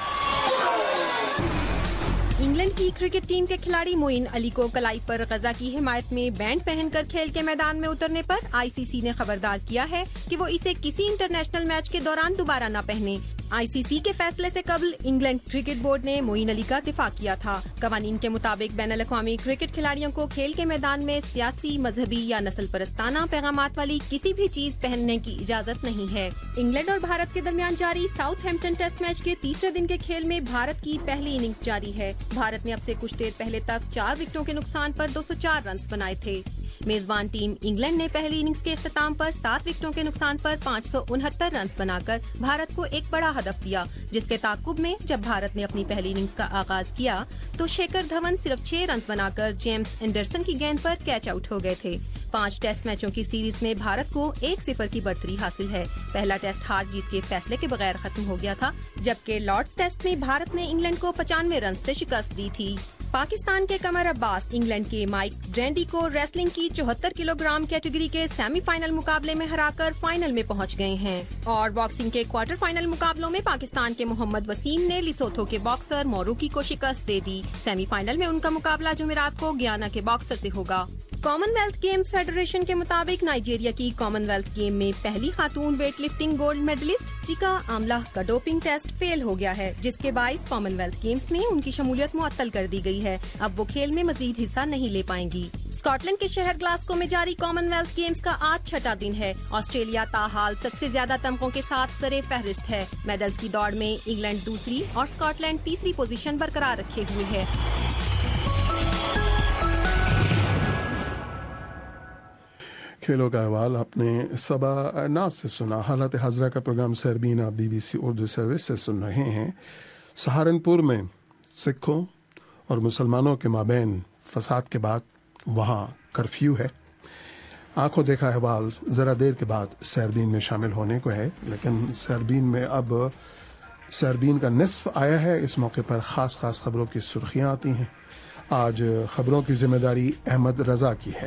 Speaker 25: इंग्लैंड की क्रिकेट टीम के खिलाड़ी मोइन अली को कलाई पर गजा की हिमायत में बैंड पहनकर खेल के मैदान में उतरने पर आई सी सी ने खबरदार किया है कि वो इसे किसी इंटरनेशनल मैच के दौरान दोबारा न पहने। आई सी सी के फैसले से कबल इंग्लैंड क्रिकेट बोर्ड ने मोइन अली का दिफा किया था। कवानीन के मुताबिक बैनुल अक़वामी क्रिकेट खिलाड़ियों को खेल के मैदान में सियासी, मजहबी या नस्ल परस्ताना पैगामात वाली किसी भी चीज पहनने की इजाजत नहीं है। इंग्लैंड और भारत के दरमियान जारी साउथहैम्पटन टेस्ट मैच के तीसरे दिन के खेल में भारत की पहली इनिंग्स जारी है। भारत ने अब से कुछ देर पहले तक चार विकेटों के नुकसान पर दो सौ चार रन बनाए थे। मेजबान टीम इंग्लैंड ने पहली इनिंग्स के इख्तिताम पर सात विकेटों के नुकसान पर पाँच सौ उनहत्तर रन बनाकर भारत को एक बड़ा हदफ दिया, जिसके ताकुब में जब भारत ने अपनी पहली इनिंग्स का आगाज किया तो शेखर धवन सिर्फ छह रन बनाकर जेम्स एंडरसन की गेंद पर कैच आउट हो गए थे। पांच टेस्ट मैचों की सीरीज में भारत को एक सिफर की बढ़तरी हासिल है। पहला टेस्ट हार जीत के फैसले के बगैर खत्म हो गया था, जबकि लॉर्ड्स टेस्ट में भारत ने इंग्लैंड को पचानवे रन से शिकस्त दी थी। पाकिस्तान के कमर अब्बास इंग्लैंड के माइक ब्रेंडी को रेसलिंग की चौहत्तर किलोग्राम कैटेगरी के सेमीफाइनल मुकाबले में हराकर फाइनल में पहुंच गए हैं। और बॉक्सिंग के क्वार्टर फाइनल मुकाबलों में पाकिस्तान के मोहम्मद वसीम ने लिसोथो के बॉक्सर मोरूकी को शिकस्त दे दी। सेमीफाइनल में उनका मुकाबला जुमेरात को गियाना के बॉक्सर से होगा। कॉमनवेल्थ गेम्स फेडरेशन के मुताबिक नाइजीरिया की कॉमनवेल्थ गेम में पहली खातून weight lifting gold medalist Chika Amalaha का डोपिंग टेस्ट फेल हो गया है, जिसके बाइस कॉमनवेल्थ गेम्स में उनकी शमूलियत मुअत्तल कर दी गई है। अब वो खेल में मजीद हिस्सा नहीं ले पाएंगी। स्कॉटलैंड के शहर ग्लासगो में जारी कॉमनवेल्थ गेम्स का आज छठा दिन है। ऑस्ट्रेलिया ताहाल सबसे ज्यादा तमगों के साथ सरे फहरिस्त है। मेडल्स की दौड़ में इंग्लैंड दूसरी और स्कॉटलैंड तीसरी पोजीशन बरकरार रखे हुए है।
Speaker 1: खेलों का अहवाल आपने सबा नास से सुना। हालात हाजरा का programme Sairbeen BBC Urdu service से सुन रहे हैं। सहारनपुर में सिखों और मुसलमानों के माबैन फसाद के बाद वहाँ कर्फ्यू है। आंखों देखा अहवाल ज़रा देर के बाद सरबीन में शामिल होने को है, लेकिन सरबीन में अब सरबीन का निस्फ आया है। इस मौके पर ख़ास ख़ास खबरों की सुर्खियाँ आती हैं। आज खबरों की जिम्मेदारी अहमद रजा की है।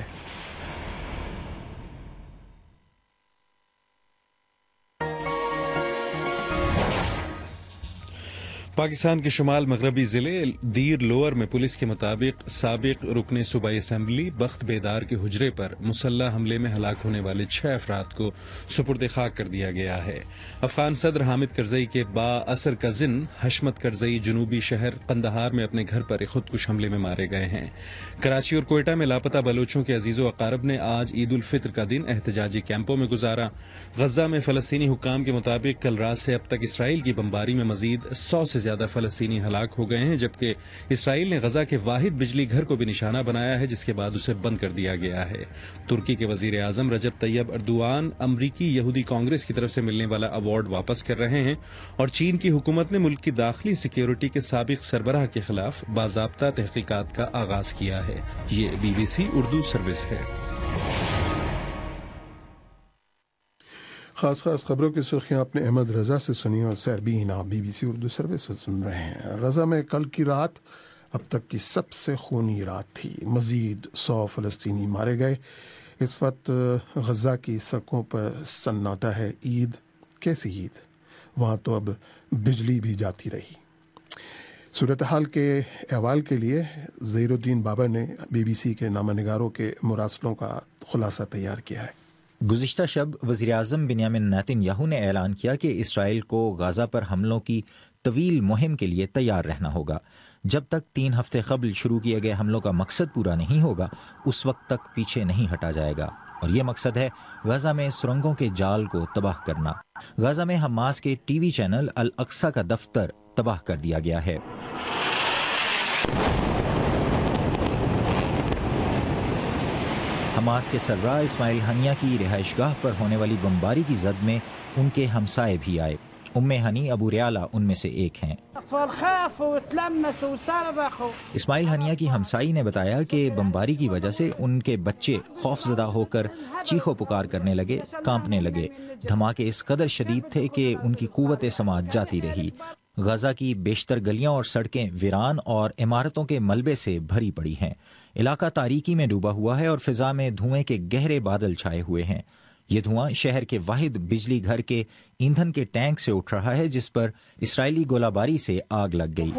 Speaker 3: पाकिस्तान के शुमाल मगरबी जिले दीर लोअर में पुलिस के मुताबिक साबिक रुकने सूबाई असम्बली बख्त बेदार के हुजरे पर मुसल्ला हमले में हलाक होने वाले छह अफराद को सुपुर्द खाक कर दिया गया है। अफगान सदर हामिद करजई के बा असर कजिन हशमत करजई जनूबी शहर कंदहार में अपने घर पर खुदकुश हमले में मारे गए हैं। कराची और कोयटा में लापता बलोचों के अजीजो अकारब ने आज ईद उल फित्र का दिन एहतजाजी कैंपों में गुजारा। गजा में फलस्तीनी हुक्काम के मुताबिक कल रात से अब तक इसराइल की बमबारी में मजीद सौ से زیادہ فلسطینی ہلاک ہو گئے ہیں، جبکہ اسرائیل نے غزہ کے واحد بجلی گھر کو بھی نشانہ بنایا ہے، جس کے بعد اسے بند کر دیا گیا ہے۔ ترکی کے وزیر اعظم رجب طیب اردوان امریکی یہودی کانگریس کی طرف سے ملنے والا ایوارڈ واپس کر رہے ہیں، اور چین کی حکومت نے ملک کی داخلی سیکیورٹی کے سابق سربراہ کے خلاف باضابطہ تحقیقات کا آغاز کیا ہے۔ یہ B B C Urdu service ہے۔
Speaker 1: خاص خاص خبروں کی سرخیاں آپ نے احمد رضا سے سنی، اور سیربین آپ B B C Urdu service سے سن رہے ہیں۔ غزہ میں کل کی رات اب تک کی سب سے خونی رات تھی، مزید سو فلسطینی مارے گئے۔ اس وقت غزہ کی سڑکوں پر سناٹا ہے۔ عید کیسی عید؟ وہاں تو اب بجلی بھی جاتی رہی۔ صورتحال کے احوال کے لیے ظہیر الدین بابر نے بی بی سی کے نامہ نگاروں کے مراسلوں کا خلاصہ تیار کیا ہے۔
Speaker 5: گزشتہ شب وزیراعظم بنیامین نیتن یاہو نے اعلان کیا کہ اسرائیل کو غزہ پر حملوں کی طویل مہم کے لیے تیار رہنا ہوگا۔ جب تک تین ہفتے قبل شروع کیے گئے حملوں کا مقصد پورا نہیں ہوگا، اس وقت تک پیچھے نہیں ہٹا جائے گا، اور یہ مقصد ہے غزہ میں سرنگوں کے جال کو تباہ کرنا۔ غزہ میں حماس کے ٹی وی چینل الاقصی کا دفتر تباہ کر دیا گیا ہے۔ حماس کے سربراہ اسماعیل ہنیہ کی رہائش گاہ پر ہونے والی بمباری کی زد میں ان کے ہمسائے بھی آئے۔ ام ہنی ابو ریالہ ان میں سے ایک ہیں۔ اسماعیل ہنیہ کی ہمسائی نے بتایا کہ بمباری کی وجہ سے ان کے بچے خوف زدہ ہو کر چیخو پکار کرنے لگے، کانپنے لگے۔ دھماکے اس قدر شدید تھے کہ ان کی قوت سماعت جاتی رہی۔ غزہ کی بیشتر گلیاں اور سڑکیں ویران اور عمارتوں کے ملبے سے بھری پڑی ہیں۔ علاقہ تاریکی میں ڈوبا ہوا ہے اور فضا میں دھوئیں کے گہرے بادل چھائے ہوئے ہیں۔ یہ دھواں شہر کے واحد بجلی گھر کے ایندھن کے ٹینک سے اٹھ رہا ہے، جس پر اسرائیلی گولہ باری سے آگ لگ گئی۔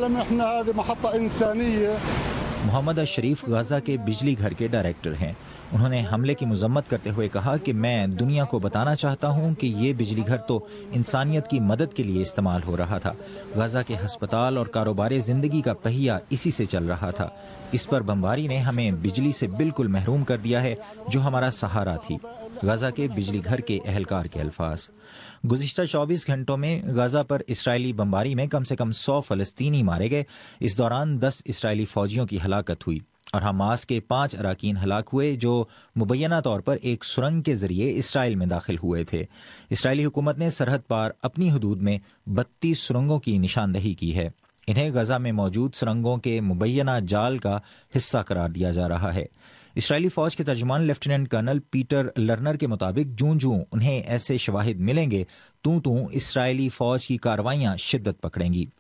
Speaker 5: محمد اشریف غزہ کے بجلی گھر کے ڈائریکٹر ہیں۔ انہوں نے حملے کی مذمت کرتے ہوئے کہا کہ میں دنیا کو بتانا چاہتا ہوں کہ یہ بجلی گھر تو انسانیت کی مدد کے لیے استعمال ہو رہا تھا۔ غزہ کے ہسپتال اور کاروبار زندگی کا پہیہ اسی سے چل رہا تھا۔ اس پر بمباری نے ہمیں بجلی سے بالکل محروم کر دیا ہے، جو ہمارا سہارا تھی۔ غزہ کے بجلی گھر کے اہلکار کے الفاظ۔ گزشتہ چوبیس گھنٹوں میں غزہ پر اسرائیلی بمباری میں کم سے کم سو فلسطینی مارے گئے۔ اس دوران دس اسرائیلی فوجیوں کی ہلاکت ہوئی اور حماس کے پانچ اراکین ہلاک ہوئے، جو مبینہ طور پر ایک سرنگ کے ذریعے اسرائیل میں داخل ہوئے تھے۔ اسرائیلی حکومت نے سرحد پار اپنی حدود میں بتیس سرنگوں کی نشاندہی کی ہے۔ انہیں غزہ میں موجود سرنگوں کے مبینہ جال کا حصہ قرار دیا جا رہا ہے۔ اسرائیلی فوج کے ترجمان لیفٹیننٹ کرنل پیٹر لرنر کے مطابق جوں جوں انہیں ایسے شواہد ملیں گے، توں توں اسرائیلی فوج کی کارروائیاں شدت پکڑیں گی۔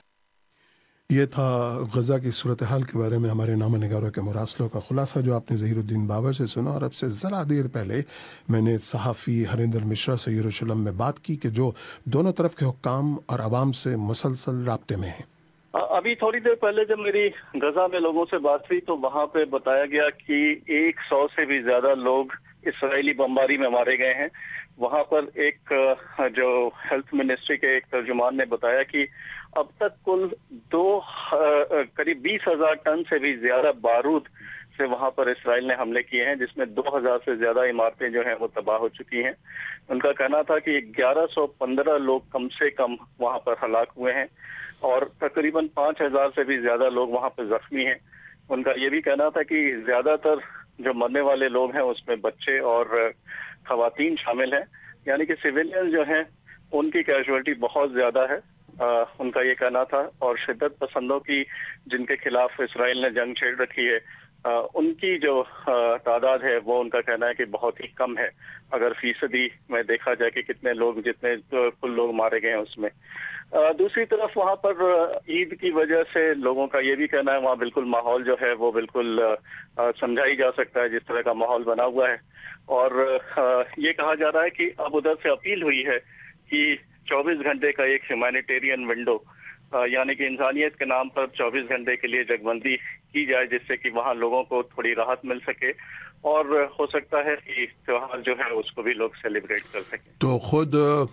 Speaker 1: یہ تھا غزہ کی صورتحال کے بارے میں ہمارے نامہ نگاروں کے مراسلوں کا خلاصہ، جو آپ نے ظہیر الدین بابر سے سنا۔ اور اب سے ذرا دیر پہلے میں نے صحافی ہریندر مشرا سے یروشلم میں بات کی، کہ جو دونوں طرف کے حکام اور عوام سے مسلسل رابطے میں ہیں۔
Speaker 6: ابھی تھوڑی دیر پہلے جب میری غزہ میں لوگوں سے بات ہوئی تو وہاں پہ بتایا گیا کہ ایک سو سے بھی زیادہ لوگ اسرائیلی بمباری میں مارے گئے ہیں۔ وہاں پر ایک جو ہیلتھ منسٹری کے ایک ترجمان نے بتایا کہ اب تک کل دو قریب بیس ہزار ٹن سے بھی زیادہ بارود سے وہاں پر اسرائیل نے حملے کیے ہیں، جس میں دو ہزار سے زیادہ عمارتیں جو ہیں وہ تباہ ہو چکی ہیں۔ ان کا کہنا تھا کہ گیارہ سو پندرہ لوگ کم سے کم وہاں پر ہلاک ہوئے ہیں اور تقریباً پانچ ہزار سے بھی زیادہ لوگ وہاں پہ زخمی ہیں۔ ان کا یہ بھی کہنا تھا کہ زیادہ تر جو مرنے والے لوگ ہیں اس میں بچے اور خواتین شامل ہیں، یعنی کہ سویلین جو ہیں ان کی کیجولٹی بہت زیادہ ہے، آ, ان کا یہ کہنا تھا۔ اور شدت پسندوں کی جن کے خلاف اسرائیل نے جنگ چھیڑ رکھی ہے، آ, ان کی جو آ, تعداد ہے وہ ان کا کہنا ہے کہ بہت ہی کم ہے، اگر فیصدی میں دیکھا جائے کہ کتنے لوگ جتنے کل لوگ مارے گئے ہیں اس میں۔ دوسری طرف وہاں پر عید کی وجہ سے لوگوں کا یہ بھی کہنا ہے وہاں بالکل ماحول جو ہے وہ بالکل سمجھائی جا سکتا ہے جس طرح کا ماحول بنا ہوا ہے۔ اور یہ کہا جا رہا ہے کہ اب ادھر سے اپیل ہوئی ہے کہ چوبیس گھنٹے کا ایک ہیومینیٹیرین ونڈو، یعنی کہ انسانیت کے نام پر چوبیس گھنٹے کے لیے جگبندی کی جائے، جس سے کہ وہاں لوگوں کو تھوڑی راحت مل سکے اور ہو سکتا ہے کہ تہوار جو ہے اس کو بھی لوگ سیلیبریٹ کر سکیں۔
Speaker 1: تو خود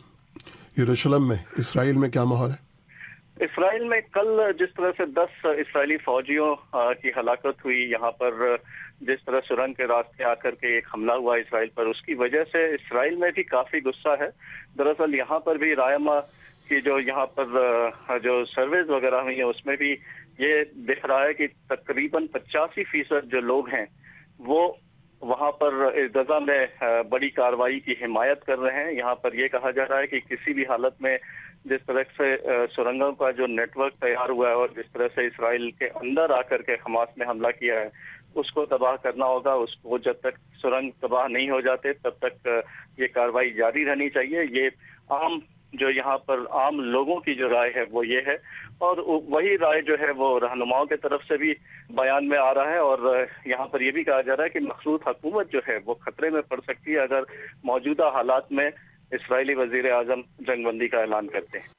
Speaker 1: یروشلم میں اسرائیل میں کیا ماحول ہے؟
Speaker 6: اسرائیل میں کل جس طرح سے دس اسرائیلی فوجیوں کی ہلاکت ہوئی، یہاں پر جس طرح سرنگ کے راستے آ کر کے ایک حملہ ہوا اسرائیل پر، اس کی وجہ سے اسرائیل میں بھی کافی غصہ ہے۔ دراصل یہاں پر بھی رائما کی جو یہاں پر جو سرویز وغیرہ ہوئی ہیں اس میں بھی یہ دکھ رہا ہے کہ تقریباً پچاسی فیصد جو لوگ ہیں وہ وہاں پر غزہ میں بڑی کارروائی کی حمایت کر رہے ہیں. یہاں پر یہ کہا جا رہا ہے کہ کسی بھی حالت میں جس طرح سے سرنگوں کا جو نیٹ ورک تیار ہوا ہے اور جس طرح سے اسرائیل کے اندر آ کر کے حماس نے حملہ کیا ہے اس کو تباہ کرنا ہوگا. اس کو جب تک سرنگ تباہ نہیں ہو جاتے تب تک یہ کارروائی جاری رہنی چاہیے. یہ عام جو یہاں پر عام لوگوں کی جو رائے ہے وہ یہ ہے, اور وہی رائے جو ہے وہ رہنماؤں کی طرف سے بھی بیان میں آ رہا ہے. اور یہاں پر یہ بھی کہا جا رہا ہے کہ مخلوط حکومت جو ہے وہ خطرے میں پڑ سکتی ہے اگر موجودہ حالات میں اسرائیلی وزیر اعظم جنگ بندی کا اعلان کرتے ہیں.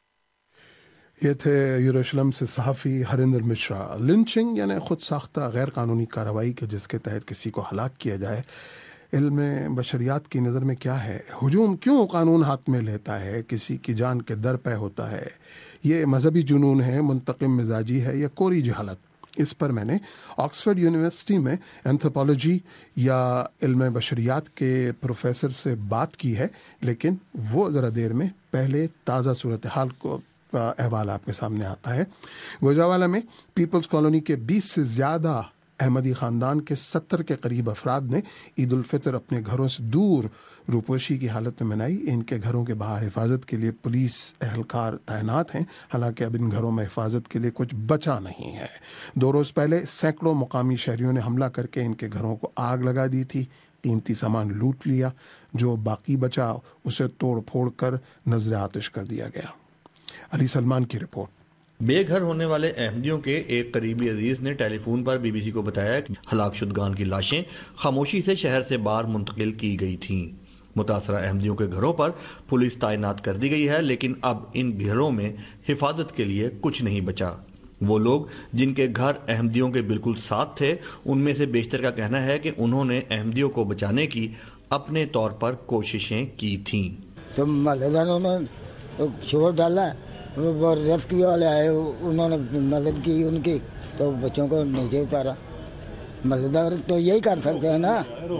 Speaker 1: یہ تھے یروشلم سے صحافی ہریندر مشرا. لنچنگ یعنی خود ساختہ غیر قانونی کارروائی کے جس کے تحت کسی کو ہلاک کیا جائے, علم بشریات کی نظر میں کیا ہے؟ ہجوم کیوں قانون ہاتھ میں لیتا ہے, کسی کی جان کے در پہ ہوتا ہے؟ یہ مذہبی جنون ہے, منتقم مزاجی ہے یا کوری جہالت؟ اس پر میں نے آکسفورڈ یونیورسٹی میں اینتھروپولوجی یا علم بشریات کے پروفیسر سے بات کی ہے, لیکن وہ ذرا دیر میں. پہلے تازہ صورتحال کو احوال آپ کے سامنے آتا ہے. گوجرانوالہ میں پیپلز کالونی کے بیس سے زیادہ احمدی خاندان کے ستر کے قریب افراد نے عید الفطر اپنے گھروں سے دور روپوشی کی حالت میں منائی. ان کے گھروں کے باہر حفاظت کے لیے پولیس اہلکار تعینات ہیں, حالانکہ اب ان گھروں میں حفاظت کے لیے کچھ بچا نہیں ہے. دو روز پہلے سینکڑوں مقامی شہریوں نے حملہ کر کے ان کے گھروں کو آگ لگا دی تھی, قیمتی سامان لوٹ لیا, جو باقی بچا اسے توڑ پھوڑ کر نظر آتش کر دیا گیا. علی سلمان کی رپورٹ.
Speaker 7: بے گھر ہونے والے احمدیوں کے ایک قریبی عزیز نے ٹیلی فون پر بی بی سی کو بتایا کہ ہلاک شدگان کی لاشیں خاموشی سے شہر سے باہر منتقل کی گئی تھیں. متاثرہ احمدیوں کے گھروں پر پولیس تعینات کر دی گئی ہے, لیکن اب ان گھروں میں حفاظت کے لیے کچھ نہیں بچا. وہ لوگ جن کے گھر احمدیوں کے بالکل ساتھ تھے, ان میں سے بیشتر کا کہنا ہے کہ انہوں نے احمدیوں کو بچانے کی اپنے طور پر کوششیں کی تھیں.
Speaker 8: تو محلے داروں نے شور ڈالا, ریسکیو والے آئے, انہوں نے مدد کی ان کی, تو بچوں کو نیچے اتارا. محلے دار تو یہی کر سکتے ہیں نا,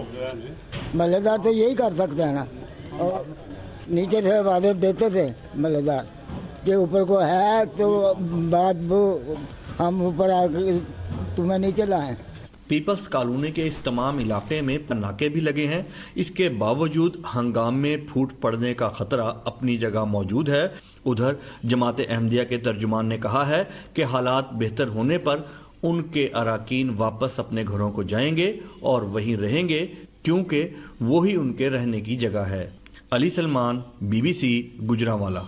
Speaker 8: محلے دار تو یہی کر سکتے ہیں نا. اور نیچے سے عبادت دیتے تھے محلے دار کہ اوپر کو ہے تو بات وہ ہم اوپر آ کے تمہیں نیچے لائیں.
Speaker 7: پیپلز کالونی کے اس تمام علاقے میں ناکے بھی لگے ہیں. اس کے باوجود ہنگامے پھوٹ پڑنے کا خطرہ اپنی جگہ موجود ہے. ادھر جماعت احمدیہ کے ترجمان نے کہا ہے کہ حالات بہتر ہونے پر ان کے اراکین واپس اپنے گھروں کو جائیں گے اور وہیں رہیں گے, کیونکہ وہی ان کے رہنے کی جگہ ہے. Ali Salman, B B C, Gujranwala.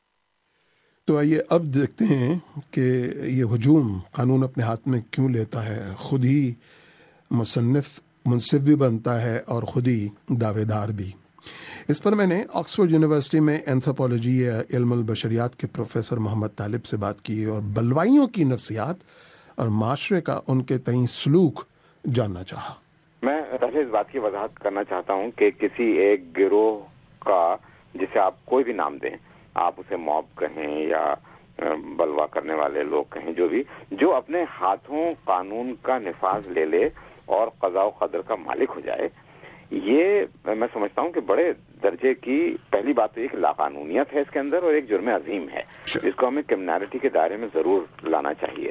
Speaker 1: تو آئیے اب دیکھتے ہیں کہ یہ ہجوم قانون اپنے ہاتھ میں کیوں لیتا ہے. خود ہی مصنف منصف بھی بنتا ہے اور خود ہی دعوے دار بھی. اس پر میں نے آکسفورڈ یونیورسٹی میں اینتھروپولوجی یا علم البشریات کے پروفیسر محمد طالب سے بات کی اور بلوائیوں کی نفسیات اور معاشرے کا ان کے تئیں سلوک جاننا چاہا.
Speaker 9: میں پہلے اس بات کی وضاحت کرنا چاہتا ہوں کہ کسی ایک گروہ کا, جسے آپ کوئی بھی نام دیں, آپ اسے موب کہیں یا بلوا کرنے والے لوگ کہیں, جو بھی, جو اپنے ہاتھوں قانون کا نفاذ لے لے اور قضاء و قدر کا مالک ہو جائے, یہ میں سمجھتا ہوں کہ بڑے درجے کی پہلی بات تو یہ کہ لاقانونیت ہے اس کے اندر, اور ایک جرم عظیم ہے جس کو ہمیں کرمنالٹی کے دائرے میں ضرور لانا چاہیے.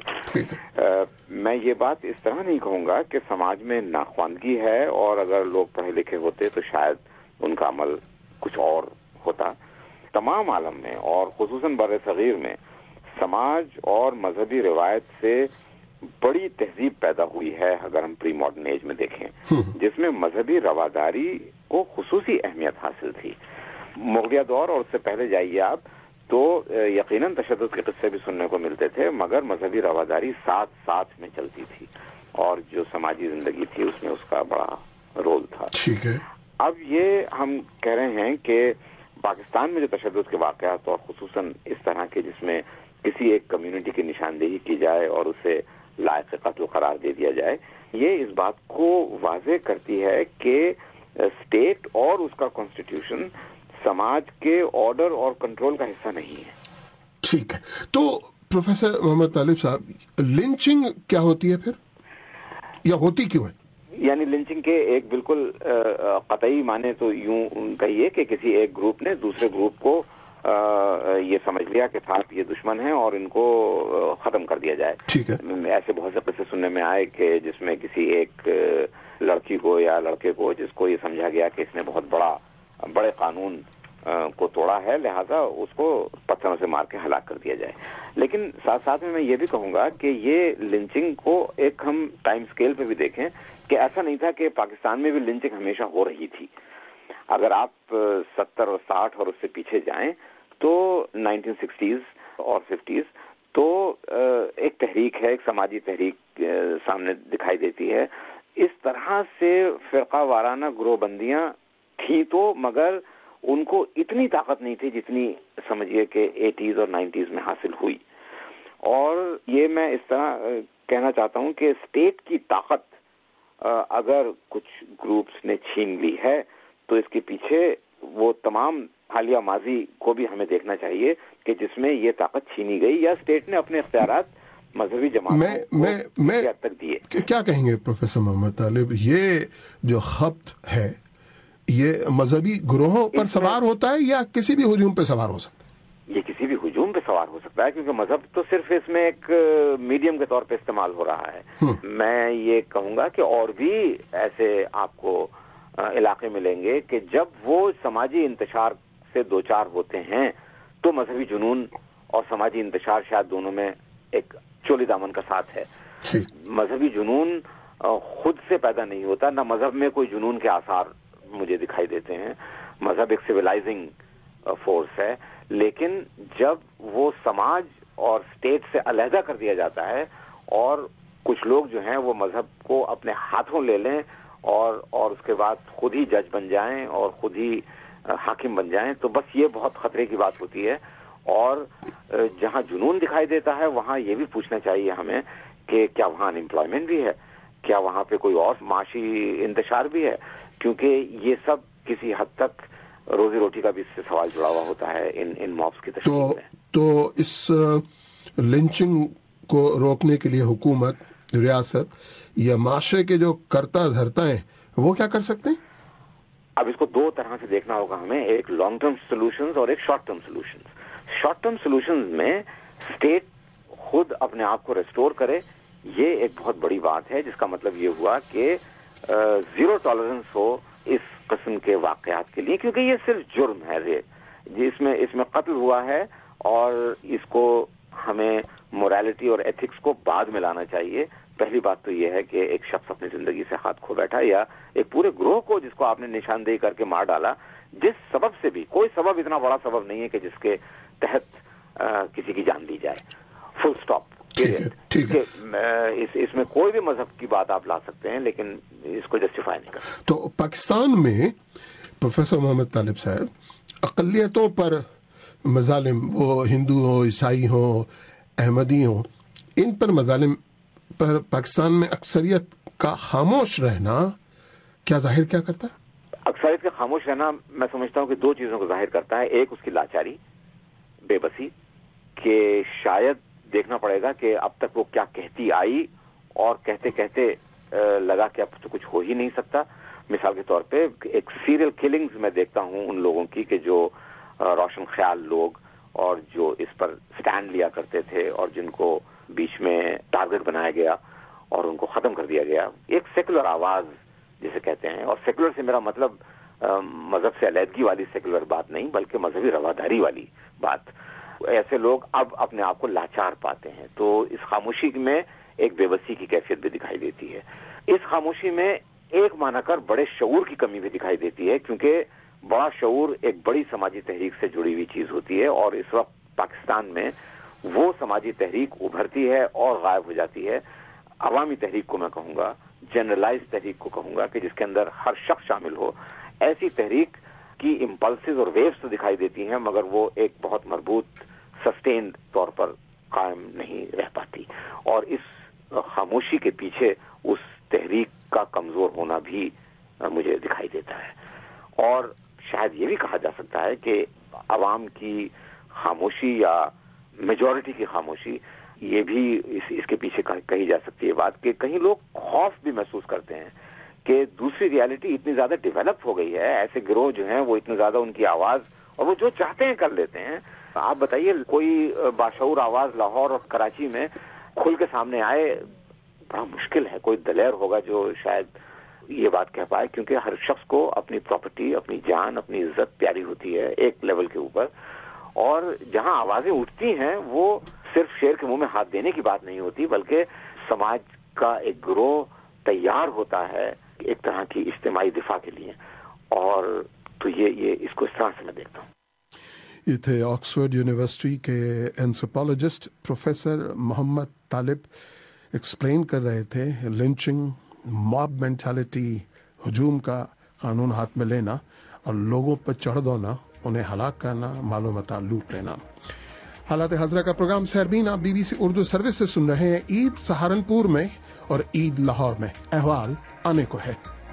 Speaker 9: میں یہ بات اس طرح نہیں کہوں گا کہ سماج میں ناخواندگی ہے اور اگر لوگ پڑھے لکھے ہوتے تو شاید ان کا عمل کچھ اور ہوتا. تمام عالم میں اور خصوصاً بر صغیر میں سماج اور مذہبی روایت سے بڑی تہذیب پیدا ہوئی ہے, اگر ہم پری ماڈرن ایج میں دیکھیں, جس میں مذہبی رواداری کو خصوصی اہمیت حاصل تھی. مغلیہ دور اور اس سے پہلے جائیے آپ تو یقیناً تشدد کے قصے بھی سننے کو ملتے تھے, مگر مذہبی رواداری ساتھ ساتھ میں چلتی تھی اور جو سماجی زندگی تھی اس میں اس کا بڑا رول تھا.
Speaker 1: ٹھیک ہے.
Speaker 9: اب یہ ہم کہہ رہے ہیں کہ پاکستان میں جو تشدد کے واقعات اور خصوصاً اس طرح کے جس میں کسی ایک کمیونٹی کی نشاندہی کی جائے اور اسے لائق قتل قرار دے دیا جائے, یہ اس بات کو واضح کرتی ہے کہ اسٹیٹ اور اس کا کانسٹیٹیوشن سماج کے آرڈر اور کنٹرول کا حصہ نہیں ہے.
Speaker 1: ٹھیک ہے. تو پروفیسر محمد طالب صاحب, لنچنگ کیا ہوتی ہے پھر, یا ہوتی کیوں ہے؟
Speaker 9: یعنی لنچنگ کے ایک بالکل قطعی معنی تو یوں کہیے کہ کسی ایک گروپ نے دوسرے گروپ کو یہ سمجھ لیا کہ صاحب یہ دشمن ہیں اور ان کو ختم کر دیا جائے.
Speaker 1: ٹھیک ہے.
Speaker 9: ایسے بہت سے قصے سننے میں آئے کہ جس میں کسی ایک لڑکی کو یا لڑکے کو جس کو یہ سمجھا گیا کہ اس نے بہت بڑا بڑے قانون کو توڑا ہے لہذا اس کو پتھروں سے مار کے ہلاک کر دیا جائے. لیکن ساتھ ساتھ میں میں یہ بھی کہوں گا کہ یہ لنچنگ کو ایک ہم ٹائم سکیل پہ بھی دیکھیں کہ ایسا نہیں تھا کہ پاکستان میں بھی لنچنگ ہمیشہ ہو رہی تھی. اگر آپ ستر اور ساٹھ اور اس سے پیچھے جائیں تو نائنٹین سکسٹیز اور ففٹیز تو ایک تحریک ہے, ایک سماجی تحریک سامنے دکھائی دیتی ہے. اس طرح سے فرقہ وارانہ گروہ بندیاں تھی تو مگر ان کو اتنی طاقت نہیں تھی جتنی سمجھیے کہ ایٹیز اور نائنٹیز میں حاصل ہوئی. اور یہ میں اس طرح کہنا چاہتا ہوں کہ اسٹیٹ کی طاقت اگر کچھ گروپس نے چھین لی ہے تو اس کے پیچھے وہ تمام حالیہ ماضی کو بھی ہمیں دیکھنا چاہیے کہ جس میں یہ طاقت چھینی گئی یا اسٹیٹ نے اپنے اختیارات مذہبی جماعتوں کو حد تک دیے.
Speaker 1: کیا کہیں گے پروفیسر محمد طالب, یہ جو خبط ہے یہ مذہبی گروہوں پر سوار ہوتا ہے یا کسی بھی ہجوم پہ سوار ہو سکتا ہے؟
Speaker 9: یہ کسی بھی ہجوم پہ سوار ہو سکتا ہے کیونکہ مذہب تو صرف اس میں ایک میڈیم کے طور پہ استعمال ہو رہا ہے. میں یہ کہوں گا کہ اور بھی ایسے آپ کو علاقے ملیں گے کہ جب وہ سماجی انتشار سے دوچار ہوتے ہیں تو مذہبی جنون اور سماجی انتشار شاید دونوں میں ایک چولی دامن کا ساتھ ہے. مذہبی جنون خود سے پیدا نہیں ہوتا, نہ مذہب میں کوئی جنون کے آثار مجھے دکھائی دیتے ہیں. مذہب ایک سویلائزنگ فورس ہے, لیکن جب وہ سماج اور اسٹیٹ سے علیحدہ کر دیا جاتا ہے اور کچھ لوگ جو ہیں وہ مذہب کو اپنے ہاتھوں لے لیں اور اور اس کے بعد خود ہی جج بن جائیں اور خود ہی حاکم بن جائیں تو بس یہ بہت خطرے کی بات ہوتی ہے. اور جہاں جنون دکھائی دیتا ہے وہاں یہ بھی پوچھنا چاہیے ہمیں کہ کیا وہاں ان امپلائمنٹ بھی ہے, کیا وہاں پہ کوئی اور معاشی انتشار بھی ہے, کیونکہ یہ سب کسی حد تک روزی روٹی کا بھی اس سے سوال جڑا ہوا ہوتا ہے ان ان مابس کی تشکیل میں.
Speaker 1: تو اس لنچنگ کو روکنے کے لیے حکومت, ریاست یا معاشرے کے جو کرتا دھرتا ہیں وہ کیا کر سکتے ہیں؟
Speaker 9: اب اس کو دو طرح سے دیکھنا ہوگا ہمیں, ایک لانگ ٹرم سولوشنز اور ایک short term solutions. Short term solutions میں اسٹیٹ خود اپنے آپ کو ریسٹور کرے, یہ ایک بہت بڑی بات ہے جس کا مطلب یہ ہوا کہ زیرو ٹالرنس ہو اس قسم کے واقعات کے لیے, کیونکہ یہ صرف جرم ہے جس میں اس میں قتل ہوا ہے اور اس کو ہمیں موریلٹی اور ایتھکس کو بعد میں لانا چاہیے. پہلی بات تو یہ ہے کہ ایک شخص اپنی زندگی سے ہاتھ کھو بیٹھا یا ایک پورے گروہ کو جس کو آپ نے نشاندہی کر کے مار ڈالا, جس سبب سے بھی, کوئی سبب اتنا بڑا سبب نہیں ہے کہ جس کے تحت آ, کسی کی جان دی جائے, فل سٹاپ. اس اس میں کوئی بھی مذہب کی بات آپ لا سکتے ہیں لیکن اس کو جسٹیفائی نہیں کر سکتے.
Speaker 1: تو پاکستان میں پروفیسر محمد طالب صاحب اقلیتوں پر مظالم, وہ ہندو ہوں, عیسائی ہوں, احمدی ہوں, ان پر مظالم پر پاکستان میں اکثریت کا خاموش رہنا کیا ظاہر کیا کرتا ہے؟
Speaker 9: اکثریت کا خاموش رہنا میں سمجھتا ہوں کہ دو چیزوں کو ظاہر کرتا ہے. ایک اس کی لاچاری, بے بسی, کہ شاید دیکھنا پڑے گا کہ اب تک وہ کیا کہتی آئی اور کہتے کہتے لگا کہ اب تو کچھ ہو ہی نہیں سکتا. مثال کے طور پہ ایک سیریل کلنگز میں دیکھتا ہوں ان لوگوں کی کہ جو روشن خیال لوگ اور جو اس پر سٹینڈ لیا کرتے تھے اور جن کو بیچ میں ٹارگٹ بنایا گیا اور ان کو ختم کر دیا گیا. ایک سیکولر آواز جسے کہتے ہیں, اور سیکولر سے میرا مطلب مذہب سے علیحدگی والی سیکولر بات نہیں بلکہ مذہبی رواداری والی بات. ایسے لوگ اب اپنے آپ کو لاچار پاتے ہیں, تو اس خاموشی میں ایک بے بسی کی کیفیت بھی دکھائی دیتی ہے. اس خاموشی میں ایک مانا کر بڑے شعور کی کمی بھی دکھائی دیتی ہے, کیونکہ بڑا شعور ایک بڑی سماجی تحریک سے جڑی ہوئی چیز ہوتی ہے اور اس وقت پاکستان میں وہ سماجی تحریک ابھرتی ہے اور غائب ہو جاتی ہے. عوامی تحریک کو میں کہوں گا, جنرلائز تحریک کو کہوں گا کہ جس کے اندر ہر شخص شامل ہو. ایسی تحریک کی امپلسز اور ویوز تو دکھائی دیتی ہیں مگر وہ ایک بہت مربوط سسٹینڈ طور پر قائم نہیں رہ پاتی, اور اس خاموشی کے پیچھے اس تحریک کا کمزور ہونا بھی مجھے دکھائی دیتا ہے. اور شاید یہ بھی کہا جا سکتا ہے کہ عوام کی خاموشی یا میجورٹی کی خاموشی, یہ بھی اس, اس کے پیچھے کہی جا سکتی ہے بات کہ کہیں لوگ خوف بھی محسوس کرتے ہیں کہ دوسری ریالٹی اتنی زیادہ ڈیولپ ہو گئی ہے, ایسے گروہ جو ہیں وہ اتنے زیادہ ان کی آواز اور وہ جو چاہتے ہیں کر لیتے ہیں. آپ بتائیے کوئی باشعور آواز لاہور اور کراچی میں کھل کے سامنے آئے؟ بڑا مشکل ہے. کوئی دلیر ہوگا جو شاید یہ بات کہہ پائے، کیونکہ ہر شخص کو اپنی پراپرٹی، اپنی جان، اپنی عزت پیاری ہوتی ہے ایک لیول کے اوپر. اور جہاں آوازیں اٹھتی ہیں وہ صرف شیر کے منہ میں ہاتھ دینے کی بات نہیں ہوتی، بلکہ سماج کا ایک گروہ تیار ہوتا ہے ایک طرح کی اجتماعی دفاع کے لیے. اور تو یہ یہ اس کو اس طرح سے میں دیکھتا ہوں.
Speaker 1: یہ تھے آکسفورڈ یونیورسٹی کے anthropologist professor Muhammad Talib explain کر رہے تھے لنچنگ، ماب مینٹالٹی، ہجوم کا قانون ہاتھ میں لینا اور لوگوں پر چڑھ دونا، انہیں ہلاک کرنا، مال و متاع لوٹ لینا. حالات حاضرہ کا پروگرام سہربین آپ B B C Urdu service سے سن رہے ہیں. عید سہارنپور میں اور عید لاہور میں احوال آنے کو ہے.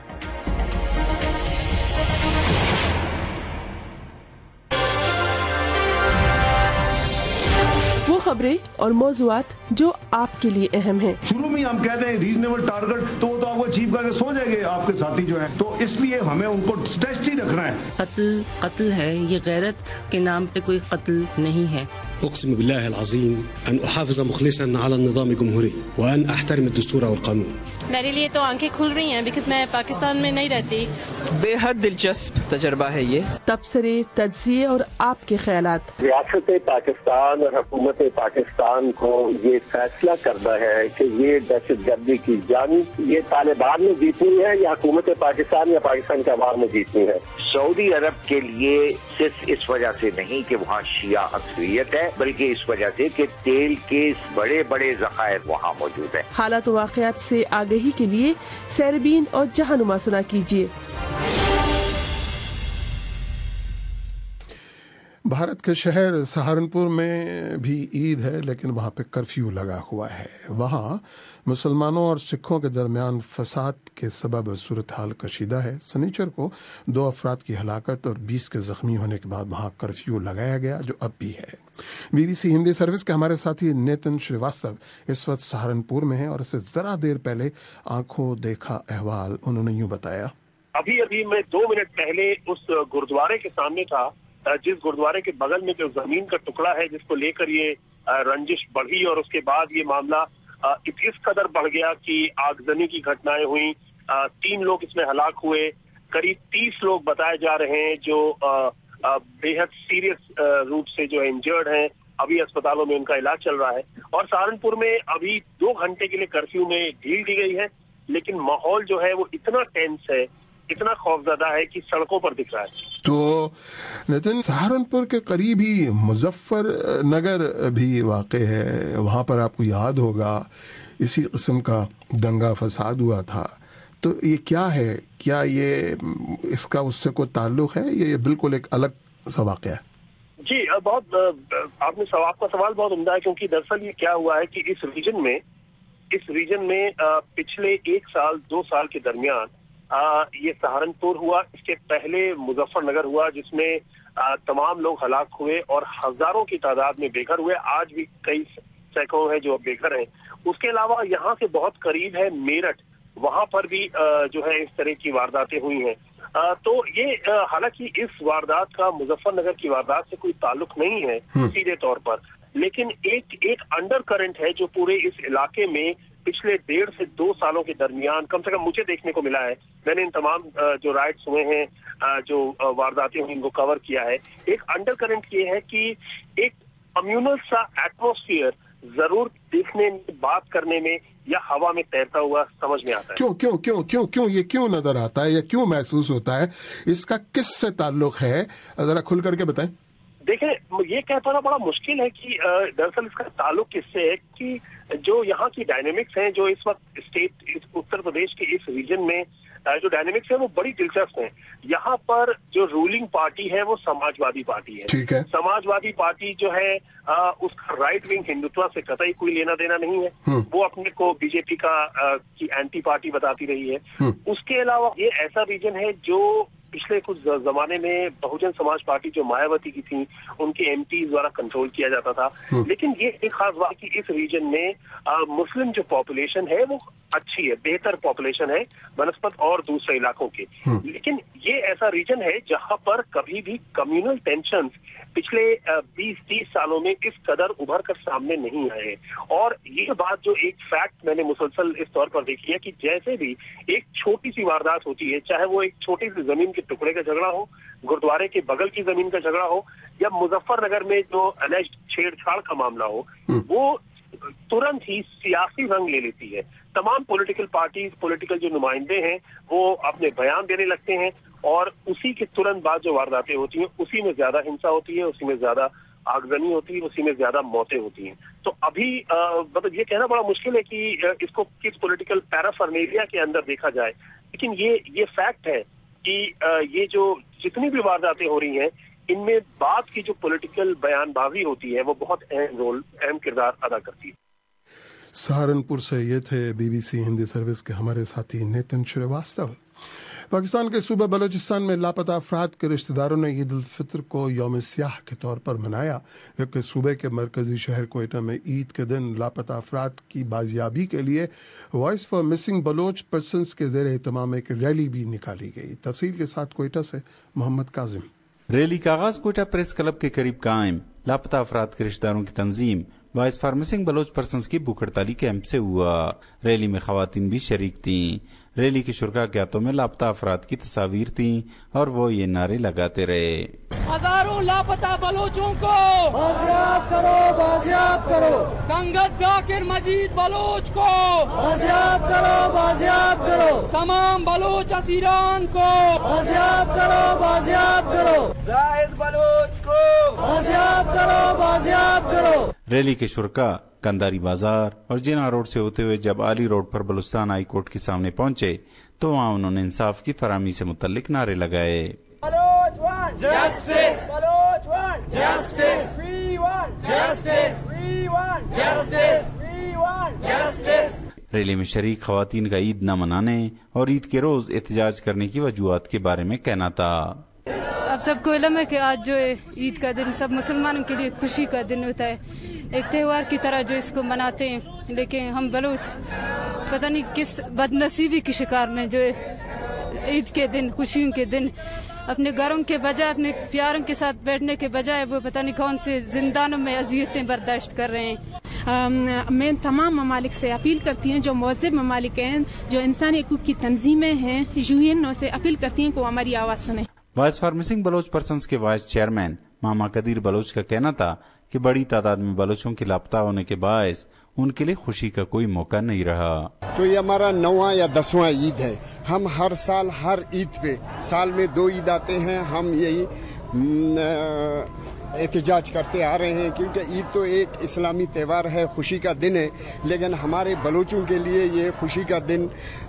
Speaker 10: وہ خبریں اور موضوعات جو آپ کے لیے اہم ہیں.
Speaker 19: شروع میں ہم کہتے ہیں ریزنیبل ٹارگٹ، تو وہ تو آپ کو اچیو کر کے سو جائیں گے آپ کے ساتھی جو ہیں. تو اس لیے ہمیں ان کو اسٹریچ ہی رکھنا ہے.
Speaker 20: قتل قتل ہے، یہ غیرت کے نام پہ کوئی قتل نہیں ہے.
Speaker 21: اقسم بالله العظيم ان احافظ مخلصا على النظام الجمهوري وان احترم الدستور والقانون.
Speaker 2: میرے لیے تو آنکھیں کھل رہی ہیں بیکاز میں پاکستان میں نہیں رہتی.
Speaker 22: بے حد دلچسپ تجربہ ہے یہ.
Speaker 10: تبصرے، تجزیے اور آپ کے خیالات.
Speaker 23: ریاست پاکستان اور حکومت پاکستان کو یہ فیصلہ کرنا ہے کہ یہ دہشت گردی کی جنگ یہ طالبان نے جیتنی ہے یا حکومت پاکستان یا پاکستان کے عوام نے جیتنی ہے.
Speaker 24: سعودی عرب کے لیے صرف اس وجہ سے نہیں کہ وہاں شیعہ اکثریت ہے، بلکہ اس وجہ سے کہ تیل کے بڑے بڑے ذخائر وہاں موجود ہیں.
Speaker 10: حالات و واقعات سے آگہی کے لیے سیربین اور جہانما سنا کیجیے.
Speaker 1: بھارت کے شہر سہارنپور میں بھی عید ہے، لیکن وہاں پہ کرفیو لگا ہوا ہے. وہاں مسلمانوں اور سکھوں کے درمیان فساد کے سبب صورتحال کشیدہ ہے. سنیچر کو دو افراد کی ہلاکت اور بیس کے زخمی ہونے کے بعد وہاں کرفیو لگایا گیا جو اب بھی ہے. B B C Hindi service کے ہمارے ساتھی نیتن شریواستو اس وقت سہارنپور میں ہیں اور اسے ذرا دیر پہلے آنکھوں دیکھا احوال انہوں نے یوں بتایا.
Speaker 4: ابھی ابھی میں دو منٹ پہلے اس گردوارے کے سامنے تھا جس گردوارے کے بغل میں جو زمین کا ٹکڑا ہے جس کو لے کر یہ رنجش بڑھی اور اس کے بعد یہ معاملہ اس قدر بڑھ گیا کہ آگزنی کی گھٹنائیں ہوئی. تین لوگ اس میں ہلاک ہوئے. قریب تیس لوگ بتائے جا رہے ہیں جو بے حد سیریس روپ سے جو انجرڈ ہیں. ابھی اسپتالوں میں ان کا علاج چل رہا ہے. اور سہارنپور میں ابھی دو گھنٹے کے لیے کرفیو میں ڈھیل دی گئی ہے، لیکن ماحول جو ہے وہ اتنا ٹینس ہے، اتنا خوفزدہ ہے کہ سڑکوں پر دکھ رہا ہے.
Speaker 1: تو نتن، سہارنپور کے قریب ہی مظفر نگر بھی واقع ہے، وہاں پر آپ کو یاد ہوگا اسی قسم کا دنگا فساد ہوا تھا. تو یہ کیا ہے؟ کیا یہ اس کا اس سے کوئی تعلق ہے یا یہ بالکل ایک الگ سا واقعہ ہے؟
Speaker 4: جی بہت آپ نے آپ کا سوال بہت عمدہ ہے، کیونکہ دراصل یہ کیا ہوا ہے کہ اس ریجن میں اس ریجن میں پچھلے ایک سال دو سال کے درمیان یہ سہارنپور ہوا، اس کے پہلے مظفر نگر ہوا جس میں تمام لوگ ہلاک ہوئے اور ہزاروں کی تعداد میں بے گھر ہوئے. آج بھی کئی سینکڑوں ہیں جو بے گھر ہیں. اس کے علاوہ یہاں سے بہت قریب ہے میرٹھ، وہاں پر بھی جو ہے اس طرح کی وارداتیں ہوئی ہیں. تو یہ حالانکہ اس واردات کا مظفر نگر کی واردات سے کوئی تعلق نہیں ہے سیدھے طور پر، لیکن ایک ایک انڈر کرنٹ ہے جو پورے اس علاقے میں پچھلے ڈیڑھ سے دو سالوں کے درمیان کم سے کم مجھے دیکھنے کو ملا ہے. میں نے ان تمام جو رائٹس ہوئے ہیں، جو وارداتیں ہوئی، ان کو کور کیا ہے. ایک انڈر کرنٹ یہ ہے کہ ایک کمیونل سا ایٹماسفیئر ضرور دیکھنے میں، بات کرنے میں یا ہوا میں تیرتا ہوا سمجھ میں آتا ہے.
Speaker 1: کیوں کیوں کیوں کیوں کیوں یہ کیوں نظر آتا ہے یا کیوں محسوس ہوتا ہے؟ اس کا کس سے تعلق ہے؟ ذرا کھل کر کے بتائیں.
Speaker 4: دیکھیں، یہ کہہ پانا بڑا مشکل ہے کہ دراصل اس کا تعلق کس سے ہے کہ جو یہاں کی ڈائنامکس ہیں، جو اس وقت اسٹیٹ اتر پردیش کے اس ریجن میں جو ڈائنامکس ہیں وہ بڑی دلچسپ ہیں. یہاں پر جو رولنگ پارٹی ہے وہ سماج وادی پارٹی ہے.
Speaker 1: ٹھیک ہے.
Speaker 4: سماج وادی پارٹی جو ہے اس کا رائٹ ونگ ہندوتوا سے قطعی کوئی لینا دینا نہیں ہے. وہ اپنے کو بی جے پی کا کی اینٹی پارٹی بتاتی رہی ہے. اس کے علاوہ یہ ایسا ریجن ہے جو پچھلے کچھ زمانے میں بہوجن سماج پارٹی جو مایاوتی کی تھی ان کے ایم پیز دوارا کنٹرول کیا جاتا تھا. لیکن یہ ایک خاص بات کہ اس ریجن میں مسلم جو پاپولیشن ہے وہ अच्छी है, बेहतर पॉपुलेशन है बनस्पत और दूसरे इलाकों के। लेकिन ये ऐसा रीजन है जहां पर कभी भी कम्युनल टेंशंस पिछले बीस तीस सालों में इस कदर उभर कर सामने नहीं आए हैं। और ये बात जो एक फैक्ट मैंने मुसलसल इस तौर पर देखी है कि जैसे भी एक छोटी सी वारदात होती है, चाहे वो एक छोटी सी जमीन के टुकड़े का झगड़ा हो, गुरुद्वारे के बगल की जमीन का झगड़ा हो, या मुजफ्फरनगर में जो अलेज्ड छेड़छाड़ का मामला हो, वो तुरंत ही सियासी रंग ले लेती है। तमाम पॉलिटिकल पार्टीज, पॉलिटिकल जो नुमाइंदे हैं वो अपने बयान देने लगते हैं और उसी के तुरंत बाद जो वारदातें होती हैं उसी में ज्यादा हिंसा होती है, उसी में ज्यादा आगजनी होती है, उसी में ज्यादा मौतें होती हैं। तो अभी मतलब ये कहना बड़ा मुश्किल है कि इसको किस पॉलिटिकल पैराफर्नेलिया के अंदर देखा जाए, लेकिन ये ये फैक्ट है कि ये जो जितनी भी वारदातें हो रही हैं इनमें बात की जो पॉलिटिकल बयानबाजी होती है वो बहुत अहम रोल अहम किरदार अदा करती है।
Speaker 1: सहारनपुर से ये थे बीबीसी हिंदी सर्विस के हमारे साथी नितिन श्रीवास्तव। पाकिस्तान के सूबे बलूचिस्तान में लापता अफराद के रिश्तेदारों ने ईद उल फितर को यौम स्याह के तौर पर मनाया, जबकि सूबे के मरकजी शहर कोयटा में ईद के दिन लापता अफराद की बाजियाबी के लिए voice for missing Baloch persons के ज़ेरे एहतमाम एक रैली भी निकाली गई। तफसील के साथ कोयटा से मोहम्मद काजिम।
Speaker 11: रैली का आगाज कोयटा प्रेस क्लब के करीब कायम लापता अफराद के रिश्तेदारों की तंजीम voice for missing Baloch persons की भूख हड़ताली कैंप से हुआ। रैली में खवातीन भी शरीक थीं। रैली के शुरका के हाथों में लापता अफराद की तस्वीर थीं और वो ये नारे लगाते रहे,
Speaker 12: हजारों लापता बलोचों को
Speaker 13: बाजियाब करो, बाजियाब करो,
Speaker 12: संगत जाकिर मजीद बलोच को
Speaker 13: बाजियाब करो, बाजियाब करो,
Speaker 12: तमाम बलोच असीरान को
Speaker 13: बाजियाब करो, बाजियाब करो,
Speaker 12: जाहिद बलोच को
Speaker 13: बाजियाब करो, बाजियाब करो।
Speaker 11: रैली के शुरका कंदारी बाजार और जिना रोड से होते हुए जब आली रोड पर बलूचिस्तान हाई कोर्ट के सामने पहुंचे तो वहां उन्होंने इंसाफ की फराहमी से मुतल्लिक नारे लगाए।
Speaker 12: Baloch want justice, Baloch want justice, we want justice, we want justice, we want justice.
Speaker 11: Rally में शरीक खवातीन का ईद न मनाने और ईद के रोज एहतजाज करने की वजूहात के बारे में कहना था।
Speaker 14: अब सबको इल्म है कि आज जो ईद का दिन सब मुसलमानों के लिए खुशी का दिन होता है, एक त्योहार की तरह जो इसको मनाते हैं, लेकिन हम बलूच पता नहीं किस बदनसीबी के शिकार में जो ईद के दिन, खुशियों के दिन अपने घरों के बजाय, अपने प्यारों के साथ बैठने के बजाय वो पता नहीं कौन से जिंदानों में अजियतें बर्दाश्त कर रहे हैं।
Speaker 16: Um, मैं तमाम ममालिक से अपील करती हूँ, जो मौज़िब ममालिक हैं, जो इंसानी हकूक़ की तंजीमें हैं, यूएन से अपील करती हैं कि वो हमारी आवाज़ सुने।
Speaker 11: Voice for missing Baloch persons के वाइस चेयरमैन मामा कदीर बलोच का कहना था कि बड़ी तादाद में बलोचों के लापता होने के बायस उनके लिए खुशी का कोई मौका नहीं रहा।
Speaker 26: तो ये हमारा नौवां या दसवां ईद है। हम हर साल हर ईद पे, साल में दो ईद आते हैं, हम यही एहतजाज करते आ रहे हैं, क्योंकि ईद तो एक इस्लामी त्यौहार है, खुशी का दिन है, लेकिन हमारे बलोचों के लिए ये खुशी का दिन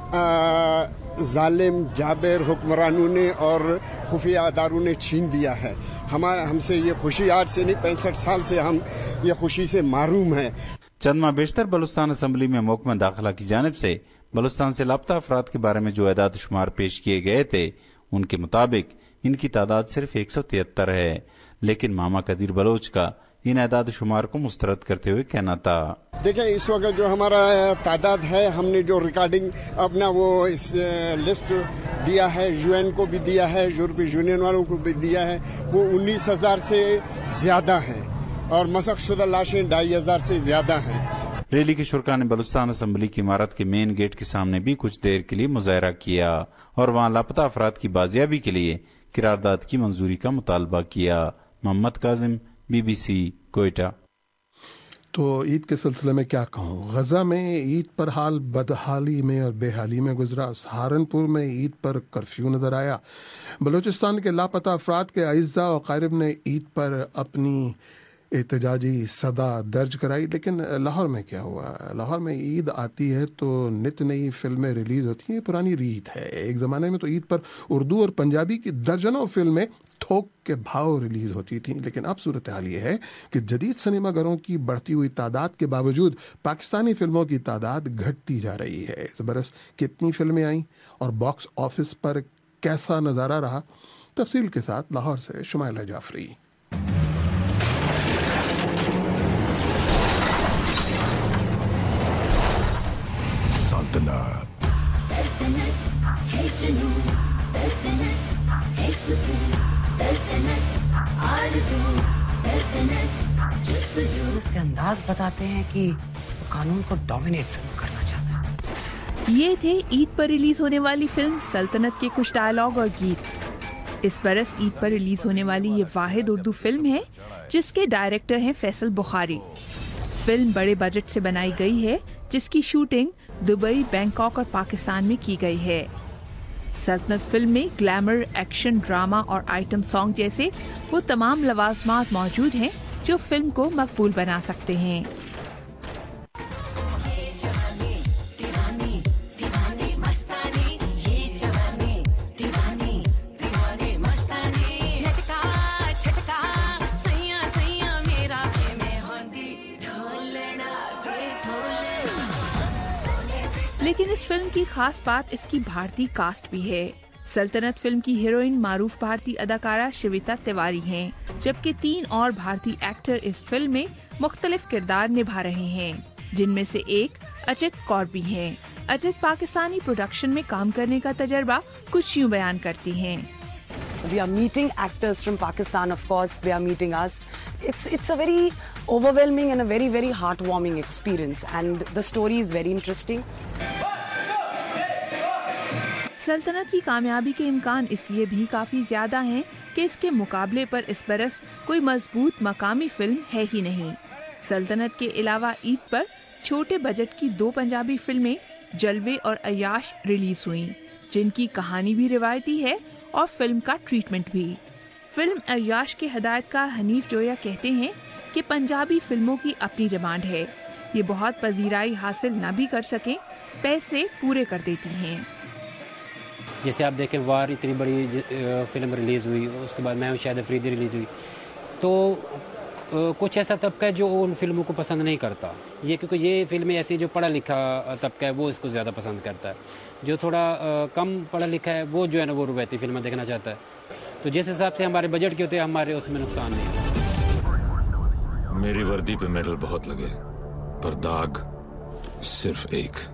Speaker 26: जालिम जाबिर हुक्मरानों ने और खुफिया अदारों ने छीन दिया है। हमारा हमसे ये खुशी आज से नहीं, पैंसठ साल से हम ये खुशी से महरूम हैं।
Speaker 11: चंद माह बेशतर बलूचिस्तान असम्बली में महकमा दाखिला की जानिब से बलूचिस्तान से लापता अफराद के बारे में जो एदाद शुमार पेश किए गए थे उनके मुताबिक इनकी तादाद सिर्फ एक सौ तिहत्तर है, लेकिन मामा कदीर बलोच का इन एदाद शुमार को मुस्तरद करते हुए कहना था,
Speaker 26: देखिए इस वक्त जो हमारा तादाद है, हमने जो रिकॉर्डिंग अपना वो इस लिस्ट दिया है, यूएन को भी दिया है, यूरोपीय यूनियन वालों को भी दिया है, वो उन्नीस हजार से ज्यादा है और मसक शुदा लाशें ढाई हजार से ज्यादा हैं।
Speaker 11: रैली के शुरका ने बलूचिस्तान असम्बली की इमारत के मेन गेट के सामने भी कुछ देर के लिए मुजाहरा किया और वहां लापता अफराद की बाजियाबी के लिए किरारदाद की मंजूरी का मुतालबा किया। मोहम्मद काजिम, बीबीसी, कोयटा।
Speaker 1: तो ईद के सिलसिले में क्या कहूँ, गजा में ईद पर हाल बदहाली में और बेहाली में गुजरा। सहारनपुर में ईद पर कर्फ्यू नजर आया। बलूचिस्तान के लापता अफराद के अइज़ा और क़ारिब ने ईद पर अपनी एहतजाजी सदा दर्ज कराई। लेकिन लाहौर में क्या हुआ, लाहौर में ईद आती है तो नित नई फिल्में रिलीज होती हैं, पुरानी रीत है। एक ज़माने में तो ईद पर उर्दू और पंजाबी की दर्जनों फिल्में थोक के भाव रिलीज होती थी, लेकिन अब सूरत हाल ये है कि जदीद सिनेमा घरों की बढ़ती हुई तादाद के बावजूद पाकिस्तानी फिल्मों की तादाद घटती जा रही है। इस बरस कितनी फिल्में आईं और बॉक्स ऑफिस पर कैसा नज़ारा रहा, तफसील के साथ लाहौर से शुमाइला जाफरी।
Speaker 3: सल्तनत
Speaker 5: सल्तनत है जुनून, सल्तनत है सुकून, सल्तनत आरज़ू, सल्तनत जुस्तजू।
Speaker 15: उसके अंदाज बताते हैं कि वो कानून को डोमिनेट जरूर करना चाहता है।
Speaker 17: ये थे ईद पर रिलीज होने वाली फिल्म सल्तनत के कुछ डायलॉग और गीत। इस बरस ईद पर रिलीज होने वाली ये वाहिद उर्दू फिल्म है जिसके डायरेक्टर हैं फैसल बुखारी। फिल्म बड़े बजट से बनाई गई है जिसकी शूटिंग दुबई, बैंकॉक और पाकिस्तान में की गई है। सल्तनत फिल्म में ग्लैमर, एक्शन, ड्रामा और आइटम सॉन्ग जैसे वो तमाम लवाजमात मौजूद हैं जो फिल्म को मकबूल बना सकते हैं। लेकिन इस फिल्म की खास बात इसकी भारतीय कास्ट भी है। सल्तनत फिल्म की हीरोइन मारूफ भारतीय अदाकारा शिविता तिवारी हैं, जबकि तीन और भारतीय एक्टर इस फिल्म में मुख्तलिफ किरदार निभा रहे हैं, जिनमें से एक अजित कौर भी हैं। अजित पाकिस्तानी प्रोडक्शन में काम करने का तजर्बा कुछ यूँ बयान करती हैं।
Speaker 15: We are meeting actors from Pakistan, of course. They are meeting us. It's it's a very overwhelming and a very very heartwarming experience, and the story is very interesting.
Speaker 17: सल्तनत की कामयाबी के इम्कान इसलिए भी काफी ज्यादा हैं कि इसके मुकाबले पर इस बरस कोई मजबूत मकामी फिल्म है ही नहीं। सल्तनत के अलावा ईद पर छोटे बजट की दो पंजाबी फिल्में जलवे और अयाश रिलीज हुई, जिनकी कहानी भी रिवायती है और फिल्म का ट्रीटमेंट भी। फिल्म अयाश के हदायतकार हनीफ जोया कहते हैं कि पंजाबी फिल्मों की अपनी डिमांड है, ये बहुत पजीराई हासिल न भी कर सकें, पैसे पूरे कर देती हैं।
Speaker 18: जैसे आप देखें वार इतनी बड़ी फिल्म रिलीज़ हुई, उसके बाद मैं हूं शायद अफरीदी रिलीज़ हुई, तो कुछ ऐसा तबका है जो उन फिल्मों को पसंद नहीं करता, ये क्योंकि ये फिल्में ऐसी जो पढ़ा लिखा तबका है वो इसको ज़्यादा पसंद करता है, जो थोड़ा कम पढ़ा लिखा है वो जो है ना वो रुवायती फिल्में देखना चाहता है। तो जिस हिसाब से हमारे बजट के होते हैं हमारे उसमें नुकसान नहीं है।
Speaker 3: मेरी वर्दी पे मेडल बहुत लगे पर दाग सिर्फ एक।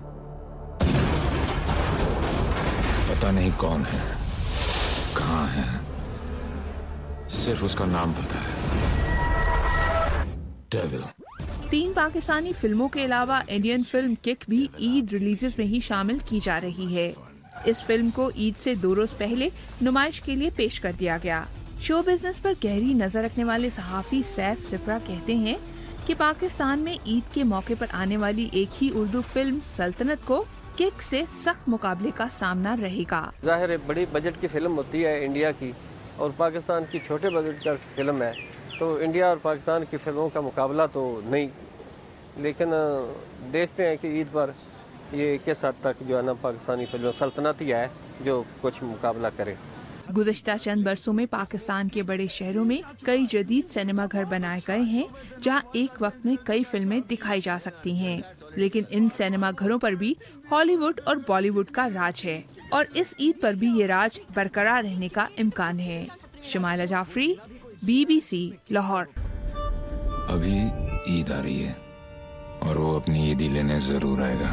Speaker 3: पता नहीं कौन है, कहाँ है, सिर्फ उसका नाम पता है, डेविल।
Speaker 17: तीन पाकिस्तानी फिल्मों के अलावा इंडियन फिल्म किक भी ईद रिलीजेस में ही शामिल की जा रही है। इस फिल्म को ईद से दो रोज पहले नुमाइश के लिए पेश कर दिया गया। शो बिजनेस पर गहरी नजर रखने वाले सहाफी सैफ सिफरा कहते हैं कि पाकिस्तान में ईद के मौके पर आने वाली एक ही उर्दू फिल्म सल्तनत को किक से सख्त मुकाबले का सामना रहेगा।
Speaker 25: जाहिर है बड़ी बजट की फिल्म होती है इंडिया की, और पाकिस्तान की छोटे बजट की फिल्म है, तो इंडिया और पाकिस्तान की फिल्मों का मुकाबला तो नहीं, लेकिन देखते हैं कि ईद पर ये किस हद तक जो है ना पाकिस्तानी फिल्म सल्तनत ही है जो कुछ मुकाबला करे।
Speaker 17: गुज़श्ता चंद बरसों में पाकिस्तान के बड़े शहरों में कई जदीद सिनेमा घर बनाए गए हैं जहां एक वक्त में कई फिल्में दिखाई जा सकती हैं, लेकिन इन सिनेमा घरों पर भी हॉलीवुड और बॉलीवुड का राज है और इस ईद पर भी ये राज बरकरार रहने का इम्कान है। शमाइला जाफरी, बीबीसी लाहौर।
Speaker 3: अभी ईद आ रही है और वो अपनी ईदी लेने जरूर आएगा।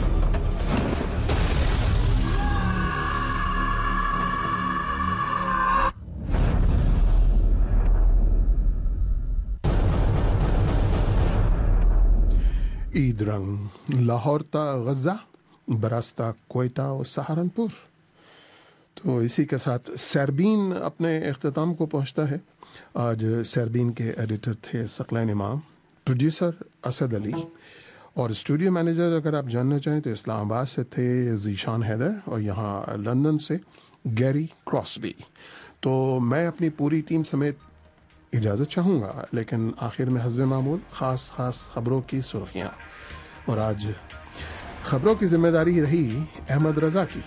Speaker 1: ईद रंग लाहौर ता गजा, बरास्ता कोयटा और सहारनपुर। तो इसी के साथ सैरबीन अपने इख्तिताम को पहुंचता है। आज सैरबीन के एडिटर थे सकलैन इमाम, प्रोड्यूसर असद अली और स्टूडियो मैनेजर अगर आप जानना चाहें तो इस्लामाबाद से थे जीशान हैदर और यहाँ लंदन से गैरी क्रॉसबी। तो मैं अपनी पूरी टीम समेत इजाज़त चाहूँगा, लेकिन आखिर में हस्ब मामूल ख़ास ख़ास खबरों की सुर्खियाँ, और आज खबरों की जिम्मेदारी रही अहमद रजा की।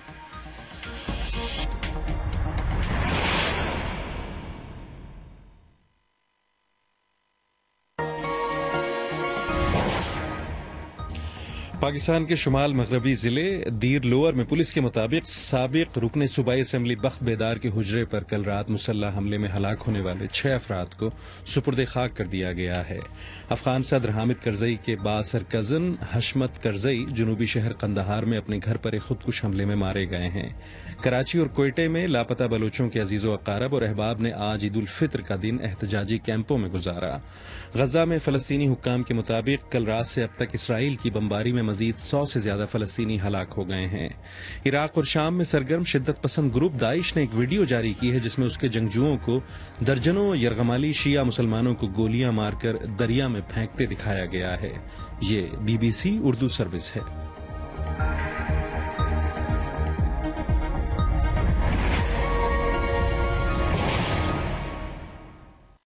Speaker 6: پاکستان کے شمال مغربی ضلع دیر لوور میں پولیس کے مطابق سابق رکن صوبائی اسمبلی بخت بیدار کے حجرے پر کل رات مسلح حملے میں ہلاک ہونے والے چھ افراد کو سپرد خاک کر دیا گیا ہے. افغان صدر حامد کرزئی کے باثر کزن حشمت کرزئی جنوبی شہر قندہار میں اپنے گھر پر ایک خودکش حملے میں مارے گئے ہیں. کراچی اور کوئٹے میں لاپتہ بلوچوں کے عزیز و اقارب اور احباب نے آج عید الفطر کا دن احتجاجی کیمپوں میں گزارا. غزہ میں فلسطینی حکام کے مطابق کل رات سے اب تک اسرائیل کی بمباری میں مزید سو سے زیادہ فلسطینی ہلاک ہو گئے ہیں. عراق اور شام میں سرگرم شدت پسند گروپ داعش نے ایک ویڈیو جاری کی ہے جس میں اس کے جنگجوؤں کو درجنوں یرغمالی شیعہ مسلمانوں کو گولیاں مار کر دریا میں پھینکتے دکھایا گیا ہے. یہ B B C Urdu service ہے.